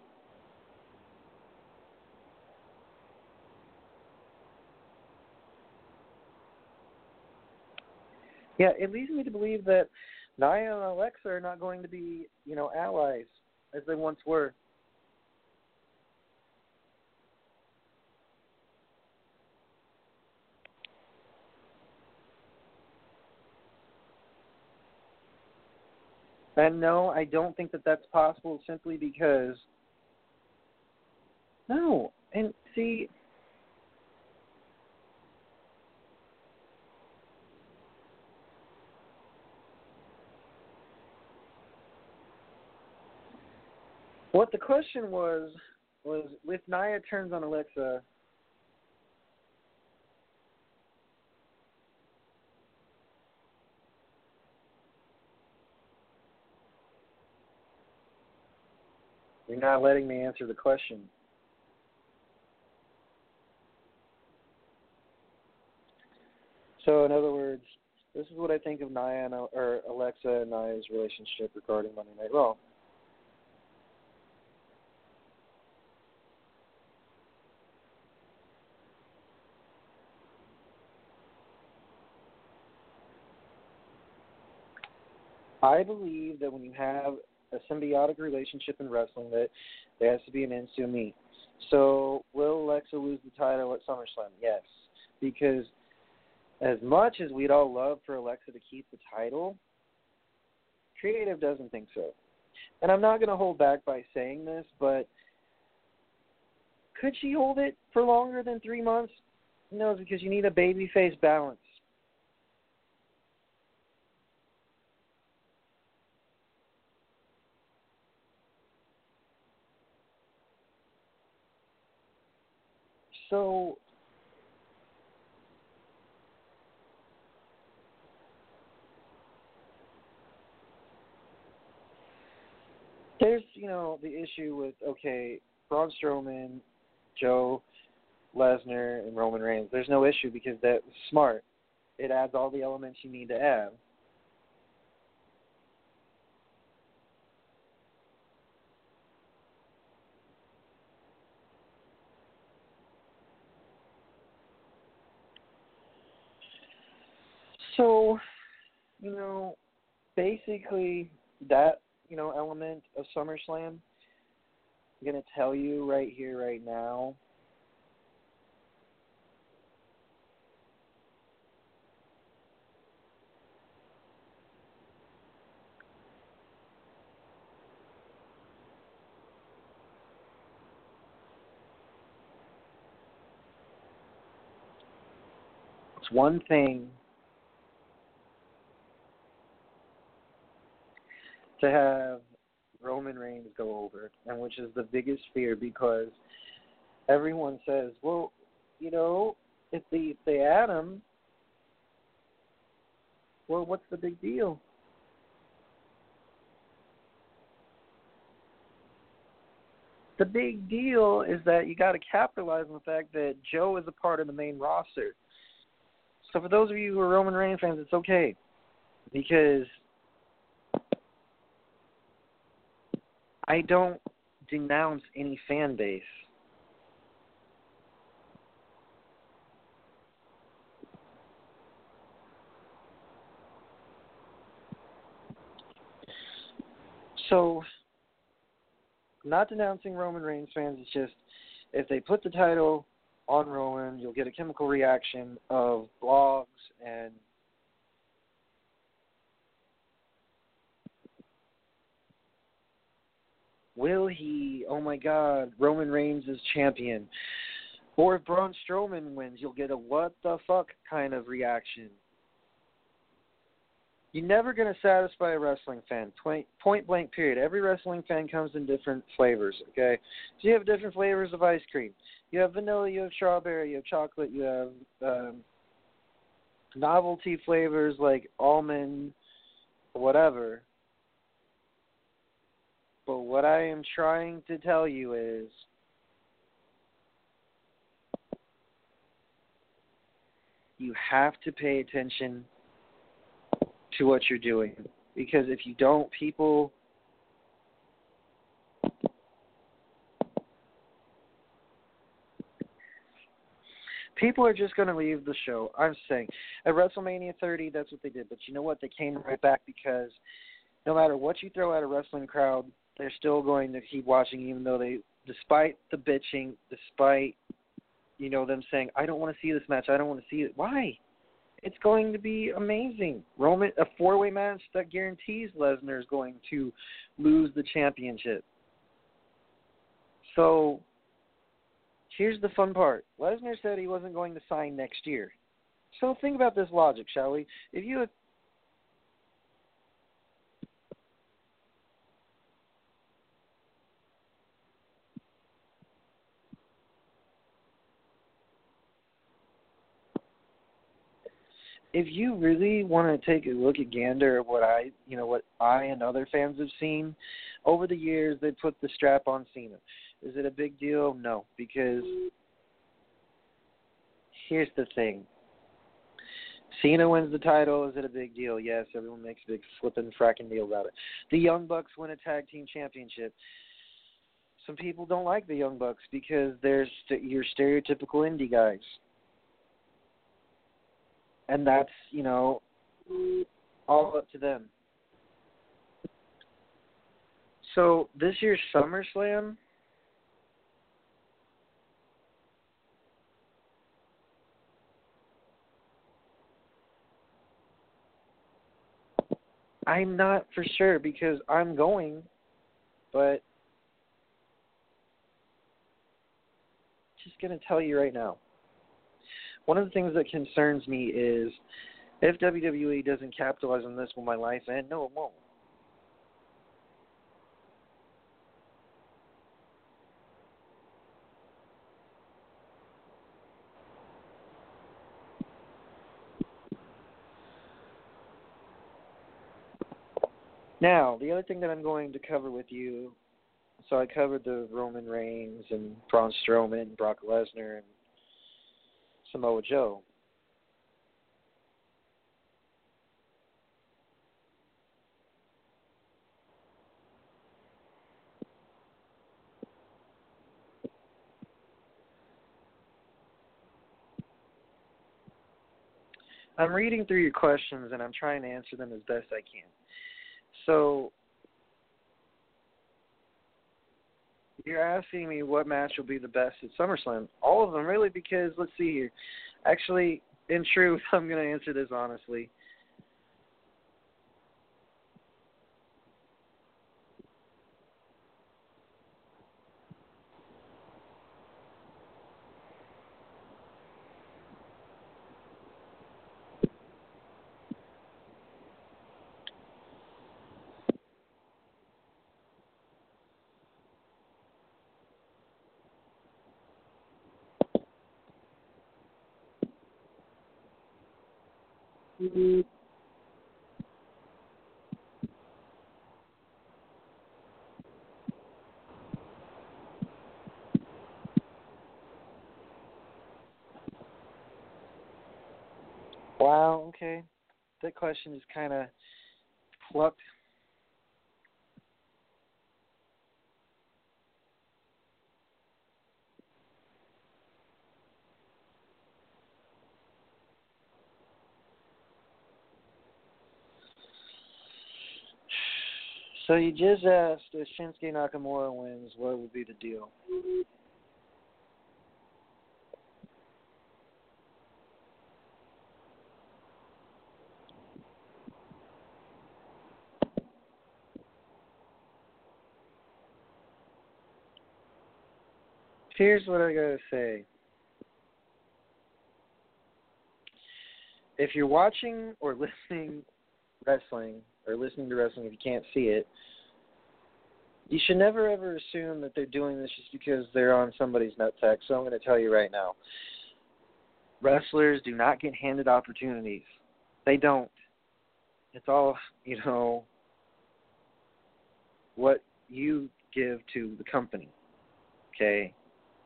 Yeah, it leads me to believe that Nia and Alexa are not going to be, you know, allies as they once were. And no, I don't think that that's possible simply because, no, and see, what the question was, was if Nia turns on Alexa, you're not letting me answer the question. So, in other words, this is what I think of Nia and, or Alexa and Nia's relationship regarding Monday Night Raw. I believe that when you have a symbiotic relationship in wrestling, that there has to be an ends to a meet. So, will Alexa lose the title at SummerSlam? Yes, because as much as we'd all love for Alexa to keep the title, creative doesn't think so. And I'm not going to hold back by saying this, but could she hold it for longer than three months? No, because you need a babyface balance. So, there's, you know, the issue with, okay, Braun Strowman, Joe, Lesnar, and Roman Reigns. There's no issue because that's smart. It adds all the elements you need to add. So, you know, basically that, you know, element of SummerSlam, I'm going to tell you right here, right now, it's one thing to have Roman Reigns go over, and which is the biggest fear because everyone says, well, you know, if they, if they add him, well, what's the big deal? The big deal is that you got to capitalize on the fact that Joe is a part of the main roster. So for those of you who are Roman Reigns fans, it's okay because I don't denounce any fan base. So, not denouncing Roman Reigns fans, it's just if they put the title on Roman, you'll get a chemical reaction of blogs and will he, oh my God, Roman Reigns is champion. Or if Braun Strowman wins, you'll get a what the fuck kind of reaction. You're never going to satisfy a wrestling fan, point, point blank period. Every wrestling fan comes in different flavors, okay? So you have different flavors of ice cream. You have vanilla, you have strawberry, you have chocolate, you have um, novelty flavors like almond, whatever. But what I am trying to tell you is you have to pay attention to what you're doing. Because if you don't, people people are just going to leave the show. I'm saying at WrestleMania thirty, that's what they did. But you know what? They came right back because no matter what you throw at a wrestling crowd, they're still going to keep watching, even though they, despite the bitching, despite, you know, them saying, I don't want to see this match, I don't want to see it. Why? It's going to be amazing. Roman, a four-way match that guarantees Lesnar is going to lose the championship. So here's the fun part. Lesnar said he wasn't going to sign next year. So think about this logic, shall we? If you had If you really want to take a look at gander at what I, you know, what I and other fans have seen over the years, they put the strap on Cena. Is it a big deal? No, because here's the thing. Cena wins the title. Is it a big deal? Yes, everyone makes a big flippin' fracking deal about it. The Young Bucks win a tag team championship. Some people don't like the Young Bucks because they're st- your stereotypical indie guys. And that's, you know, all up to them. So this year's SummerSlam, I'm not for sure because I'm going, but just going to tell you right now. One of the things that concerns me is if W W E doesn't capitalize on this, will my life end? No, it won't. Now, the other thing that I'm going to cover with you, so I covered the Roman Reigns and Braun Strowman and Brock Lesnar and Samoa Joe. I'm reading through your questions and I'm trying to answer them as best I can. So, you're asking me what match will be the best at SummerSlam. All of them, really, because, let's see here. Actually, in truth, I'm going to answer this honestly. Mm-hmm. Wow, okay. That question is kind of plucked. So you just asked if Shinsuke Nakamura wins, what would be the deal? Here's what I gotta say. If you're watching or listening wrestling, or listening to wrestling if you can't see it, you should never ever assume that they're doing this just because they're on somebody's nutsack. So I'm going to tell you right now. Wrestlers do not get handed opportunities. They don't. It's all, you know, what you give to the company. Okay?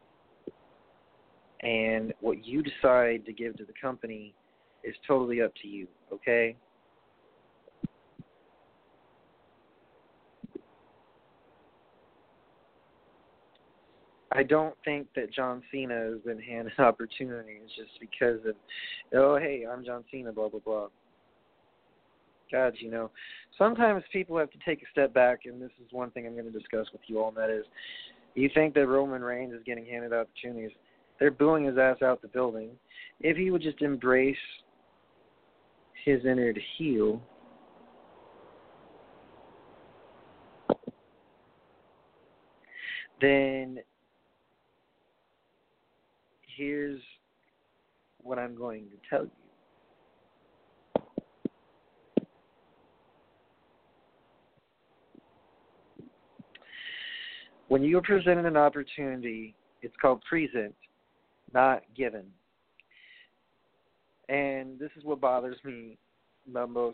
And what you decide to give to the company is totally up to you. Okay? I don't think that John Cena has been handed opportunities just because of, oh, hey, I'm John Cena, blah, blah, blah. God, you know, sometimes people have to take a step back, and this is one thing I'm going to discuss with you all, and that is, you think that Roman Reigns is getting handed opportunities. They're booing his ass out the building. If he would just embrace his inner heel, then here's what I'm going to tell you. When you are presented an opportunity, it's called present, not given. And this is what bothers me the most.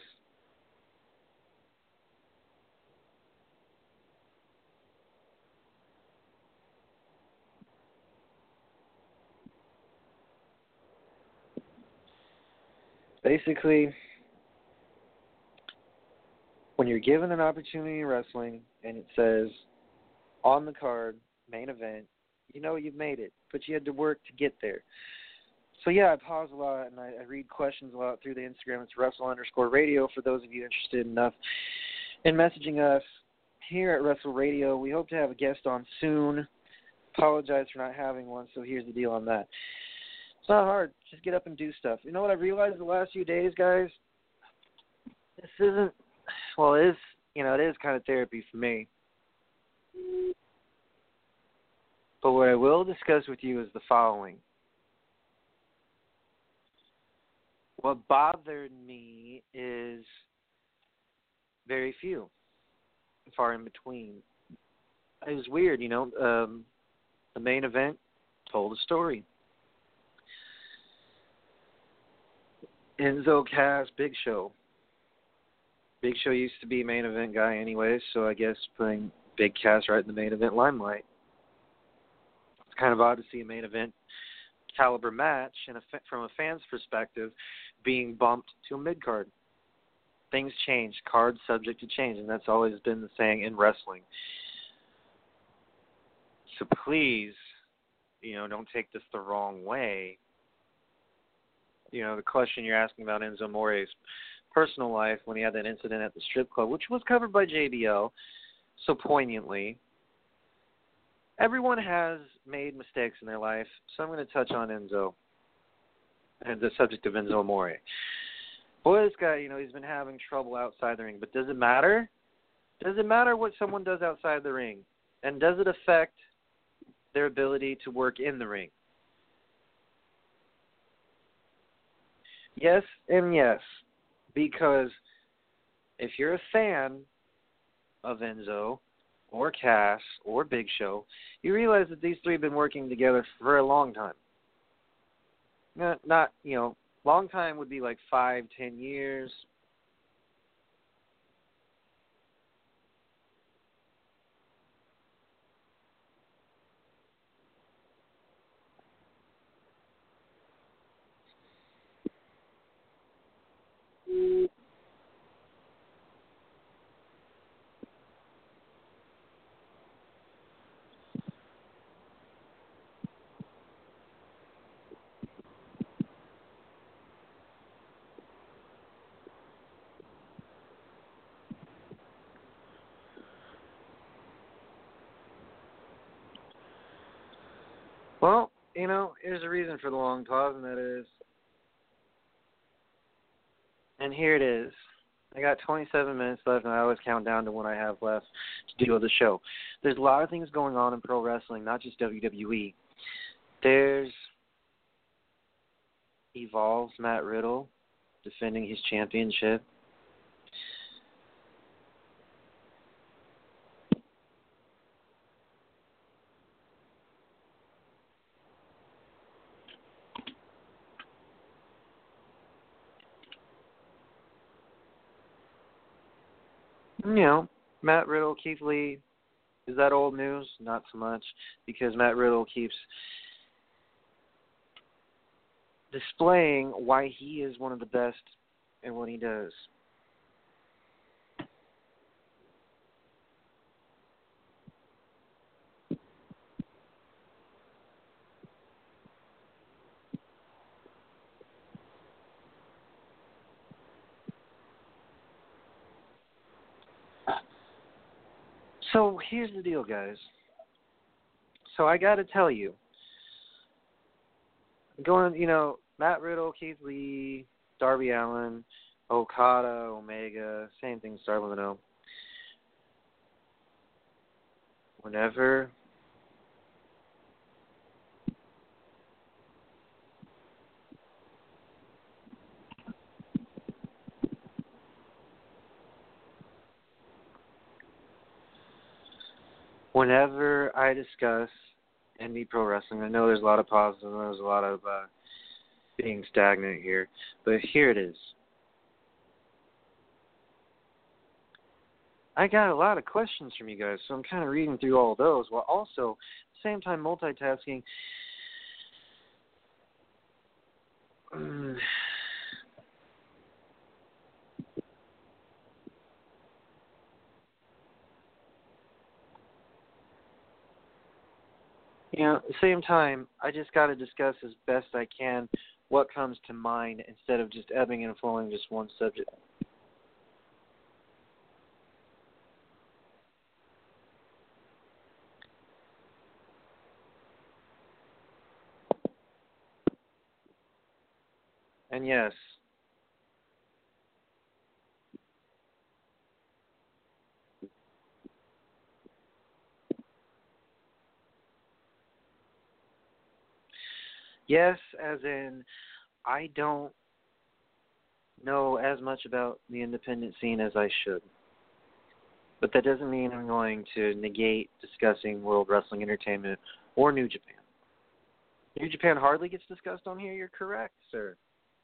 Basically, when you're given an opportunity in wrestling and it says on the card, main event, you know you've made it, but you had to work to get there. So, yeah, I pause a lot and I, I read questions a lot through the Instagram. It's Wrestle underscore radio for those of you interested enough in messaging us here at Wrestle Radio. We hope to have a guest on soon. Apologize for not having one, so here's the deal on that. It's not hard. Just get up and do stuff. You know what I've realized the last few days, guys? This isn't, well, it is, you know, it is kind of therapy for me. But what I will discuss with you is the following. What bothered me is very few, far in between. It was weird, you know. Um, the main event told a story. Enzo, Cass, Big Show. Big Show used to be a main event guy anyway, so I guess putting Big Cass right in the main event limelight. It's kind of odd to see a main event caliber match and a, from a fan's perspective being bumped to a mid-card. Things change. Cards subject to change, and that's always been the saying in wrestling. So please, you know, don't take this the wrong way. You know, the question you're asking about Enzo Amore's personal life when he had that incident at the strip club, which was covered by J B L so poignantly. Everyone has made mistakes in their life, so I'm going to touch on Enzo and the subject of Enzo Amore. Boy, this guy, you know, he's been having trouble outside the ring, but does it matter? Does it matter what someone does outside the ring? And does it affect their ability to work in the ring? Yes and yes, because if you're a fan of Enzo or Cass or Big Show, you realize that these three have been working together for a long time. Not, not you know, long time would be like five, ten years. you know, there's a reason for the long pause, and that is, and here it is. I got twenty-seven minutes left, and I always count down to when I have left to do with the show. There's a lot of things going on in pro wrestling, not just W W E. There's Evolve's Matt Riddle defending his championship. You know, Matt Riddle, Keith Lee, is that old news? Not so much, because Matt Riddle keeps displaying why he is one of the best in what he does. So here's the deal, guys. So I got to tell you, going, you know, Matt Riddle, Keith Lee, Darby Allin, Okada, Omega, same thing, Starlino. Whenever Whenever I discuss indie pro wrestling, I know there's a lot of pauses and there's a lot of uh, being stagnant here, but here it is. I got a lot of questions from you guys, so I'm kind of reading through all of those while also, at the same time, multitasking. You know, at the same time, I just got to discuss as best I can what comes to mind instead of just ebbing and flowing just one subject. And yes, yes, as in, I don't know as much about the independent scene as I should. But that doesn't mean I'm going to negate discussing World Wrestling Entertainment or New Japan. New Japan hardly gets discussed on here. You're correct, sir.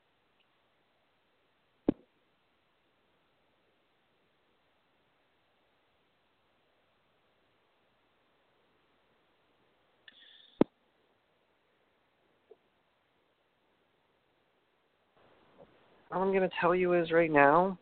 All I'm going to tell you is right now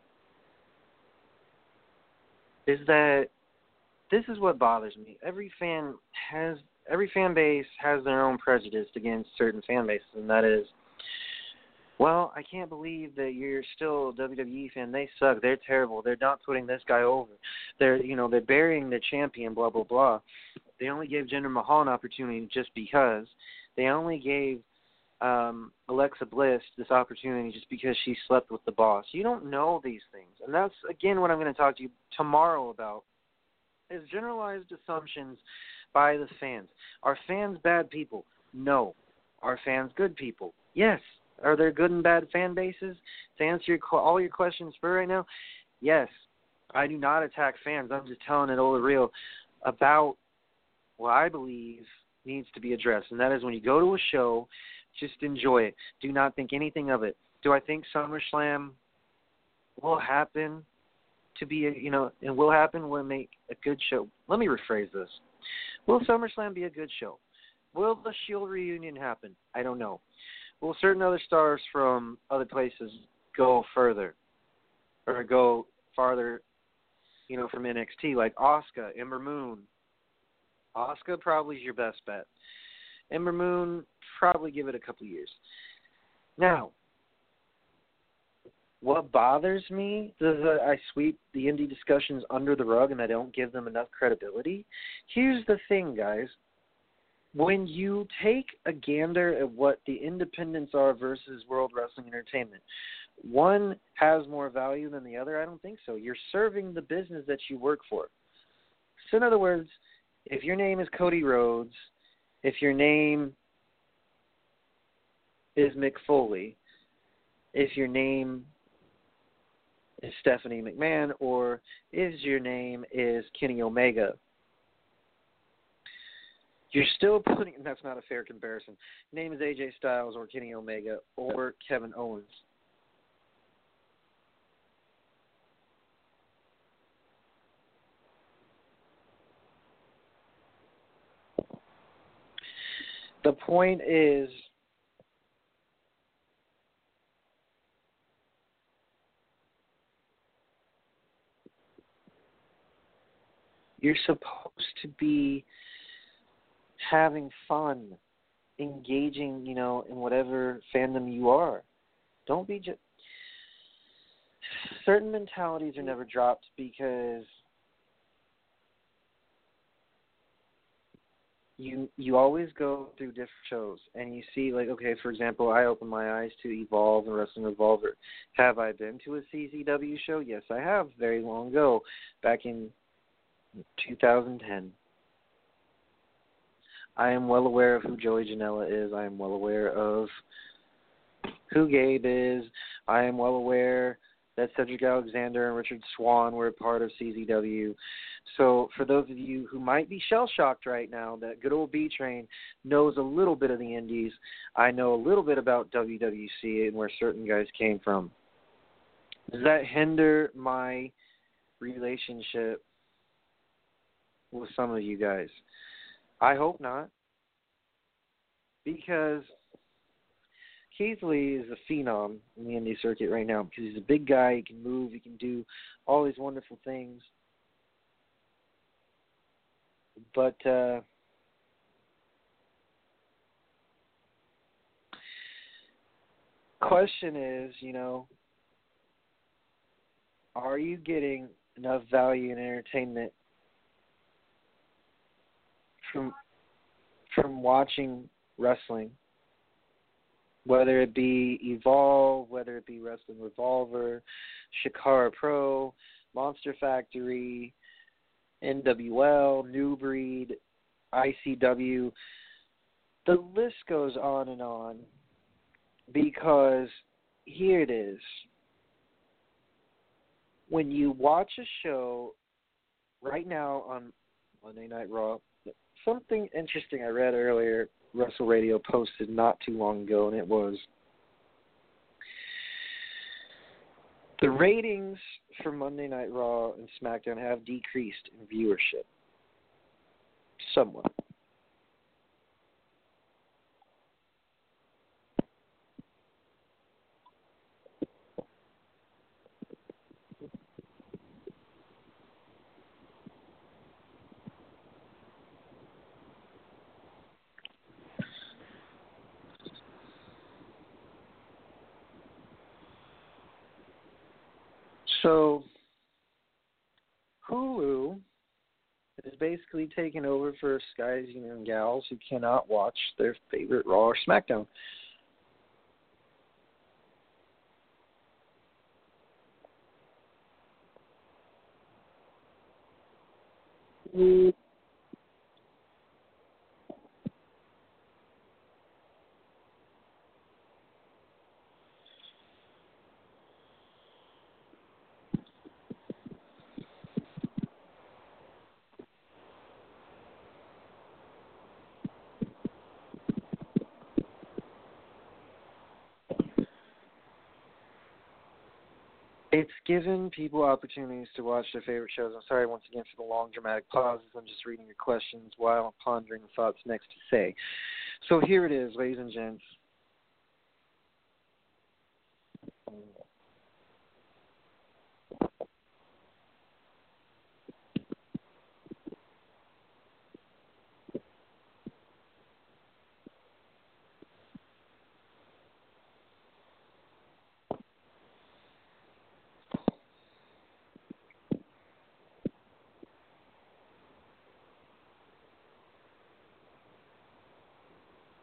is that this is what bothers me. Every fan has, every fan base has their own prejudice against certain fan bases, and that is, well, I can't believe that you're still a W W E fan. They suck. They're terrible. They're not putting this guy over. They're, you know, they're burying the champion, blah, blah, blah. They only gave Jinder Mahal an opportunity just because. They only gave um, Alexa Bliss this opportunity just because she slept with the boss. You don't know these things. And that's, again, what I'm going to talk to you tomorrow about, is generalized assumptions by the fans. Are fans bad people? No. Are fans good people? Yes. Are there good and bad fan bases? To answer your, all your questions for right now, yes. I do not attack fans. I'm just telling it all the real about what I believe needs to be addressed, and that is when you go to a show, just enjoy it. Do not think anything of it. Do I think SummerSlam will happen to be, a, you know, and will happen will make a good show? Let me rephrase this. Will SummerSlam be a good show? Will the Shield reunion happen? I don't know. Will certain other stars from other places go further or go farther, you know, from N X T, like Asuka, Ember Moon? Asuka probably is your best bet. Ember Moon, probably give it a couple years. Now, what bothers me is that I sweep the indie discussions under the rug and I don't give them enough credibility. Here's the thing, guys. when you take a gander at what the independents are versus World Wrestling Entertainment, one has more value than the other? I don't think so. You're serving the business that you work for. So in other words, if your name is Cody Rhodes, if your name is Mick Foley, if your name is Stephanie McMahon, or if your name is Kenny Omega, you're still putting, and that's not a fair comparison. Your name is A J Styles or Kenny Omega or Kevin Owens. The point is, you're supposed to be having fun, engaging, you know, in whatever fandom you are. Don't be just... Certain mentalities are never dropped because you you always go through different shows and you see, like, okay, for example, I opened my eyes to Evolve and Wrestling Revolver. Have I been to a C Z W show? Yes, I have, very long ago, back in two thousand ten. I am well aware of who Joey Janela is. I am well aware of who Gabe is. I am well aware that Cedric Alexander and Richard Swan were a part of C Z W. So for those of you who might be shell-shocked right now that good old B-Train knows a little bit of the indies, I know a little bit about W W C and where certain guys came from. Does that hinder my relationship with some of you guys? I hope not, because Keith Lee is a phenom in the indie circuit right now because he's a big guy, he can move, he can do all these wonderful things. But uh, question is, you know, are you getting enough value and entertainment from from watching wrestling, whether it be Evolve, whether it be Wrestling Revolver, Shikara Pro, Monster Factory, N W L, New Breed, I C W. The list goes on and on because here it is. When you watch a show right now on Monday Night Raw, something interesting I read earlier, Wrestle Radio posted not too long ago, and it was the ratings for Monday Night Raw and SmackDown have decreased in viewership somewhat. So, Hulu is basically taking over for guys and gals who cannot watch their favorite Raw or SmackDown. Mm. It's given people opportunities to watch their favorite shows. I'm sorry once again for the long dramatic pauses. I'm just reading your questions while I'm pondering the thoughts next to say. So here it is, ladies and gents.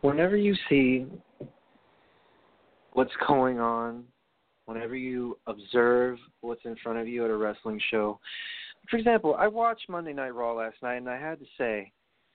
whenever you see what's going on, whenever you observe what's in front of you at a wrestling show, for example, I watched Monday Night Raw last night, and I had to say,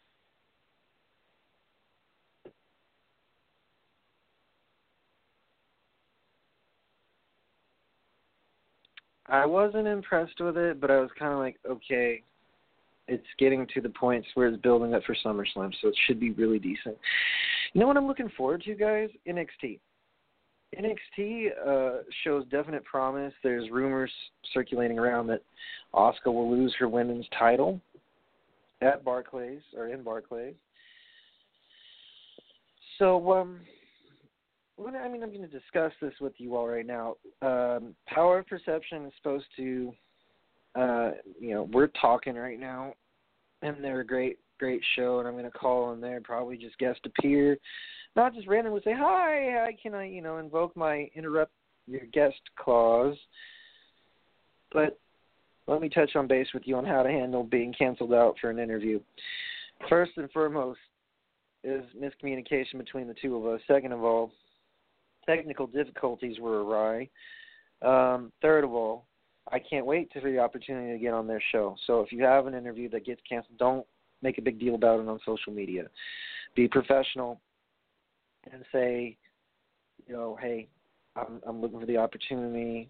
I wasn't impressed with it, but I was kind of like, okay, it's getting to the points where it's building up for SummerSlam, so it should be really decent. You know what I'm looking forward to, guys? N X T. N X T uh, shows definite promise. There's rumors circulating around that Asuka will lose her women's title at Barclays, or in Barclays. So, um, well, I mean, I'm going to discuss this with you all right now. Um, Power of Perception is supposed to, uh, you know, we're talking right now, and they're a great, great show, and I'm going to call in there, probably just guest appear, not just randomly say, hi, hi, can I, you know, invoke my interrupt your guest clause, but let me touch on base with you on how to handle being canceled out for an interview. First and foremost is miscommunication between the two of us. Second of all, technical difficulties were awry. Um, third of all, I can't wait for the opportunity to get on their show. So if you have an interview that gets canceled, don't make a big deal about it on social media. Be professional and say, you know, hey, I'm, I'm looking for the opportunity.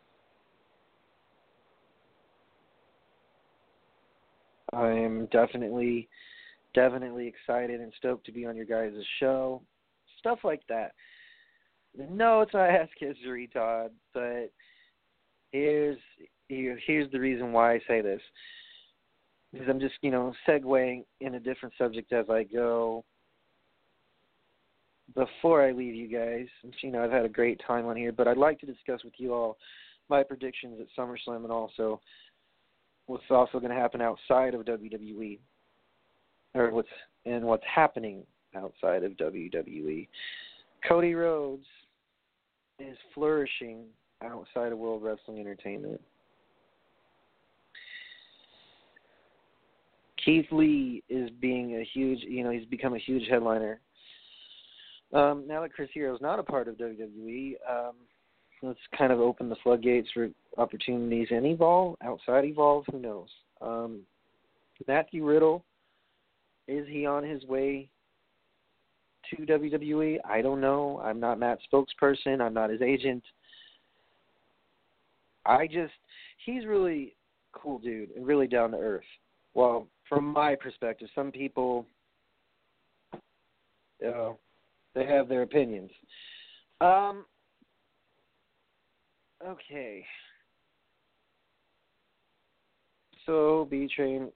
I'm definitely, definitely excited and stoked to be on your guys' show. Stuff like that. No, it's not Ask History, Todd, but here's here, here's the reason why I say this. Because I'm just, you know, segueing in a different subject as I go. Before I leave you guys, you know, I've had a great time on here, but I'd like to discuss with you all my predictions at SummerSlam and also what's also going to happen outside of W W E, or what's and what's happening outside of W W E. Cody Rhodes is flourishing outside of World Wrestling Entertainment. Keith Lee is being a huge, you know, he's become a huge headliner. Um, now that Chris Hero is not a part of W W E, um, let's kind of open the floodgates for opportunities in Evolve, outside Evolve, who knows. Um, Matthew Riddle, is he on his way to W W E? I don't know. I'm not Matt's spokesperson. I'm not his agent. I just, he's really cool dude and really down to earth. Well, from my perspective, some people, you know, they have their opinions. Um, okay. So, B-Train,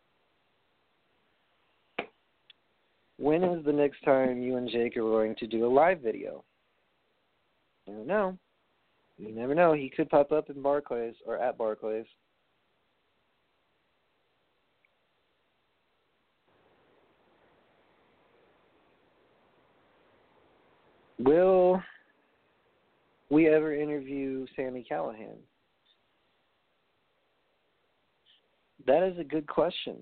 when is the next time you and Jake are going to do a live video? I don't know. You never know. He could pop up in Barclays or at Barclays. Will we ever interview Sami Callihan? That is a good question.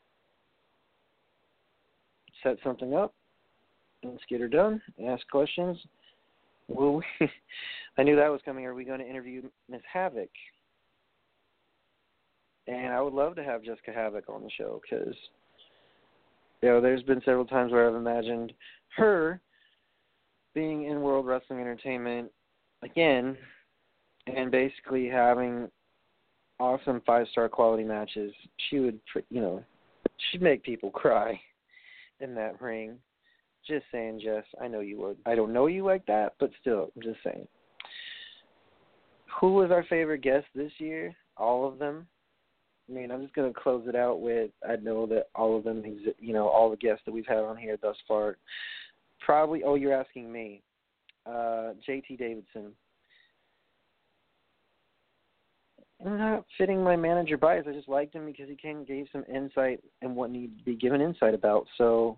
Set something up. Let's get her done. Ask questions. Will we? I knew that was coming. Are we going to interview Miss Havoc? And I would love to have Jessica Havoc on the show because, you know, there's been several times where I've imagined her being in World Wrestling Entertainment again and basically having awesome five-star quality matches. She would, you know, she'd make people cry in that ring. Just saying, Jess. I know you would. I don't know you like that, but still, I'm just saying. Who was our favorite guest this year? All of them. I mean, I'm just going to close it out with, I know that all of them, you know, all the guests that we've had on here thus far, probably, oh, you're asking me, uh, J T Davidson. I'm not fitting my manager bias. I just liked him because he came and gave some insight and what needed to be given insight about. So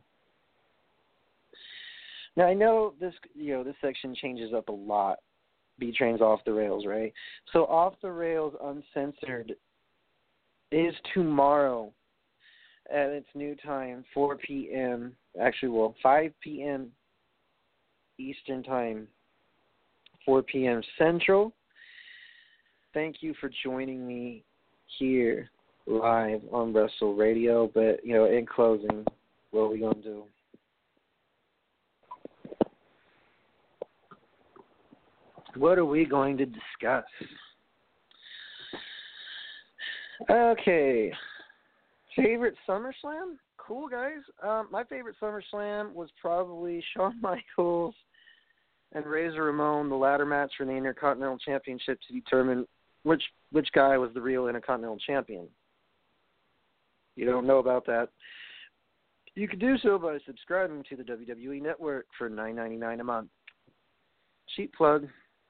now I know this, you know, this section changes up a lot. B-Train's Off the Rails, right? So Off the Rails Uncensored is tomorrow. at its new time, four p.m. Actually, well, five p.m. Eastern Time, four p.m. Central. Thank you for joining me here live on Wrestle Radio. But, you know, in closing, what are we going to do? What are we going to discuss? Okay. Favorite SummerSlam? Cool, guys. Um, my favorite SummerSlam was probably Shawn Michaels and Razor Ramon, the ladder match for the Intercontinental Championship to determine which which guy was the real Intercontinental Champion. You don't know about that? You can do so by subscribing to the W W E Network for nine ninety-nine a month. Cheap plug.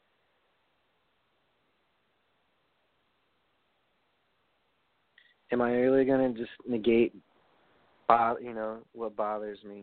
Am I really going to just negate, you know, what bothers me?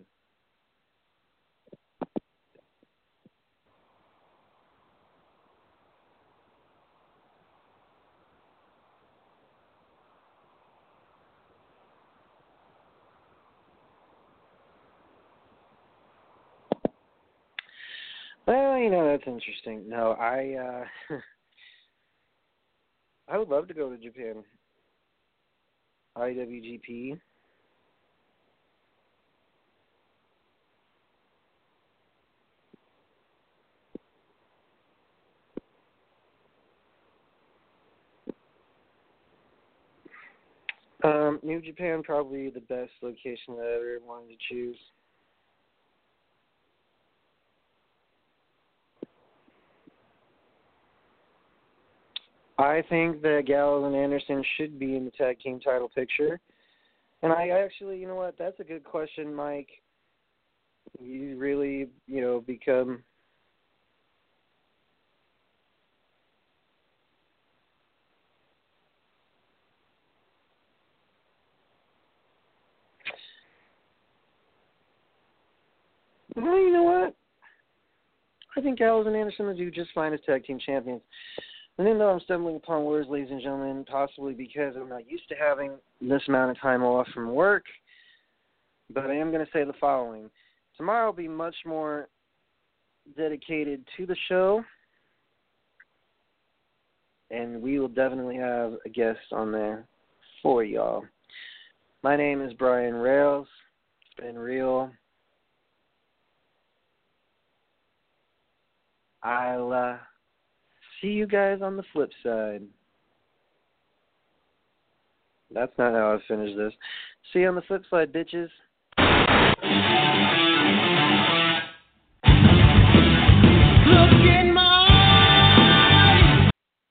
Well, you know, that's interesting. No, I, uh, I would love to go to Japan. I W G P. Um, New Japan, probably the best location that I ever wanted to choose. I think that Gallows and Anderson should be in the tag team title picture. And I actually, you know what, that's a good question, Mike. You really, you know, become... Well, you know what? I think Gallows and Anderson will do just fine as tag team champions. And even though I'm stumbling upon words, ladies and gentlemen, possibly because I'm not used to having this amount of time off from work, but I am going to say the following. Tomorrow will be much more dedicated to the show, and we will definitely have a guest on there for y'all. My name is Brian Rails. It's been real. I'll... Uh, See you guys on the flip side. That's not how I finish this. See you on the flip side, bitches. Look in my eyes.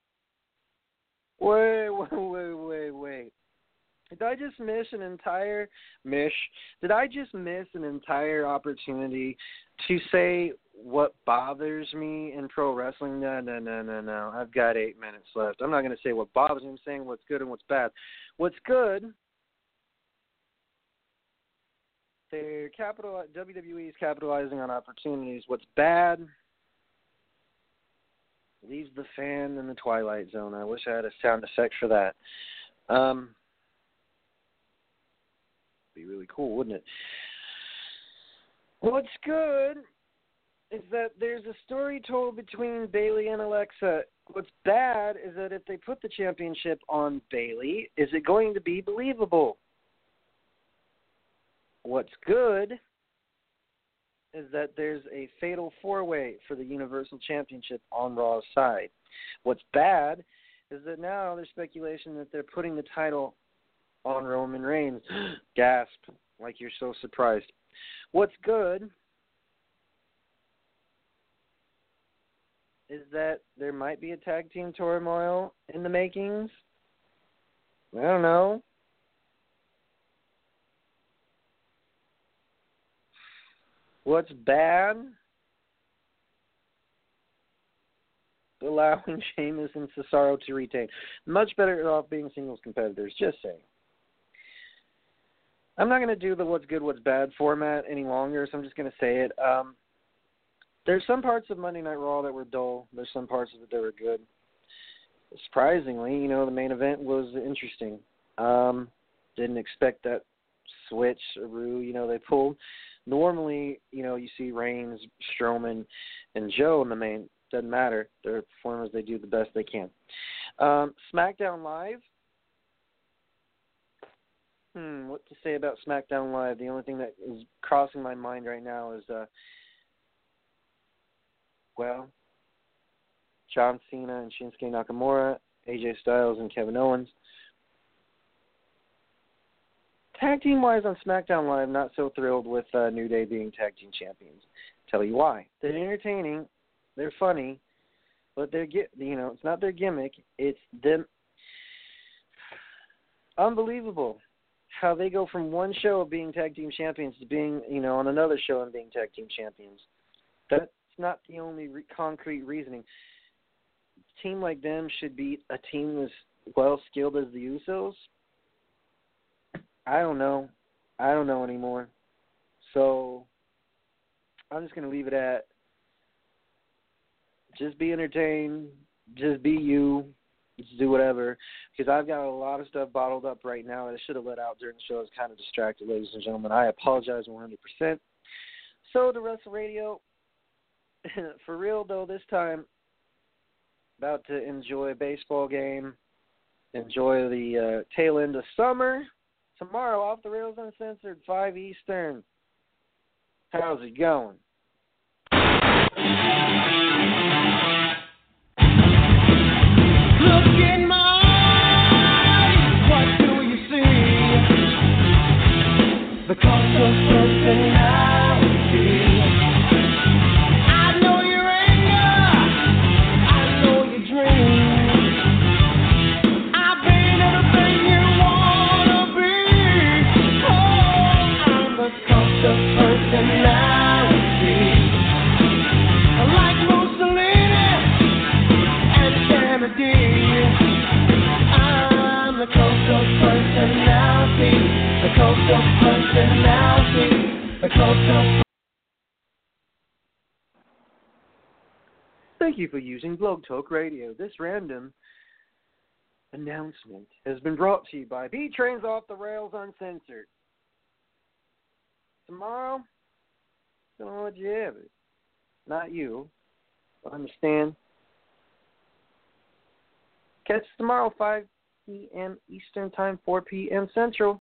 Wait, wait, wait, wait, wait. Did I just miss an entire mish? Did I just miss an entire opportunity to say what bothers me in pro wrestling? No, no, no, no, no. I've got eight minutes left. I'm not going to say what bothers me. I'm saying what's good and what's bad. What's good? They're capital. W W E is capitalizing on opportunities. What's bad? Leaves the fan in the twilight zone. I wish I had a sound effect for that. Um. Be really cool, wouldn't it? What's good is that there's a story told between Bayley and Alexa. What's bad is that if they put the championship on Bayley, is it going to be believable? What's good is that there's a fatal four-way for the Universal Championship on Raw's side. What's bad is that now there's speculation that they're putting the title on Roman Reigns. Gasp, like you're so surprised. What's good is that there might be a tag team turmoil in the makings. I don't know. What's bad? Allowing Sheamus and Cesaro to retain. Much better off being singles competitors, just saying. I'm not going to do the what's good, what's bad format any longer, so I'm just going to say it. Um, there's some parts of Monday Night Raw that were dull. There's some parts of it that were good. Surprisingly, you know, the main event was interesting. Um, didn't expect that switch, you know, they pulled. Normally, you know, you see Reigns, Strowman, and Joe in the main. Doesn't matter. They're performers. They do the best they can. Um, SmackDown Live. Hmm, what to say about SmackDown Live? The only thing that is crossing my mind right now is, uh, well, John Cena and Shinsuke Nakamura, A J Styles and Kevin Owens. Tag team-wise on SmackDown Live, not so thrilled with uh, New Day being tag team champions. Tell you why. They're entertaining. They're funny, but they're you know it's not their gimmick. It's them. Unbelievable how they go from one show of being tag team champions to being you know on another show and being tag team champions. That's not the only re- concrete reasoning. A team like them should beat a team as well skilled as the Usos. I don't know. I don't know anymore. So I'm just going to leave it at just be entertained, just be you, just do whatever. Because I've got a lot of stuff bottled up right now that I should have let out during the show. I was kind of distracted, ladies and gentlemen. I apologize one hundred percent. So the Wrestle Radio, for real though, this time, about to enjoy a baseball game, enjoy the uh, tail end of summer. Tomorrow, Off the Rails Uncensored, five Eastern. How's it going? Look in my eyes, what do you see? The cost of personality. I know your anger, I know your dreams. I've been everything you wanna be. Oh, I'm the cost of personality. Like Mussolini and Kennedy, I'm the coast of personality, the coast of personality, the coast of. Thank you for using Blog Talk Radio. This random announcement has been brought to you by B Trains Off the Rails Uncensored. Tomorrow, gonna let you have it. Not you. Understand? Catch us tomorrow, five p.m. Eastern Time, four p.m. Central.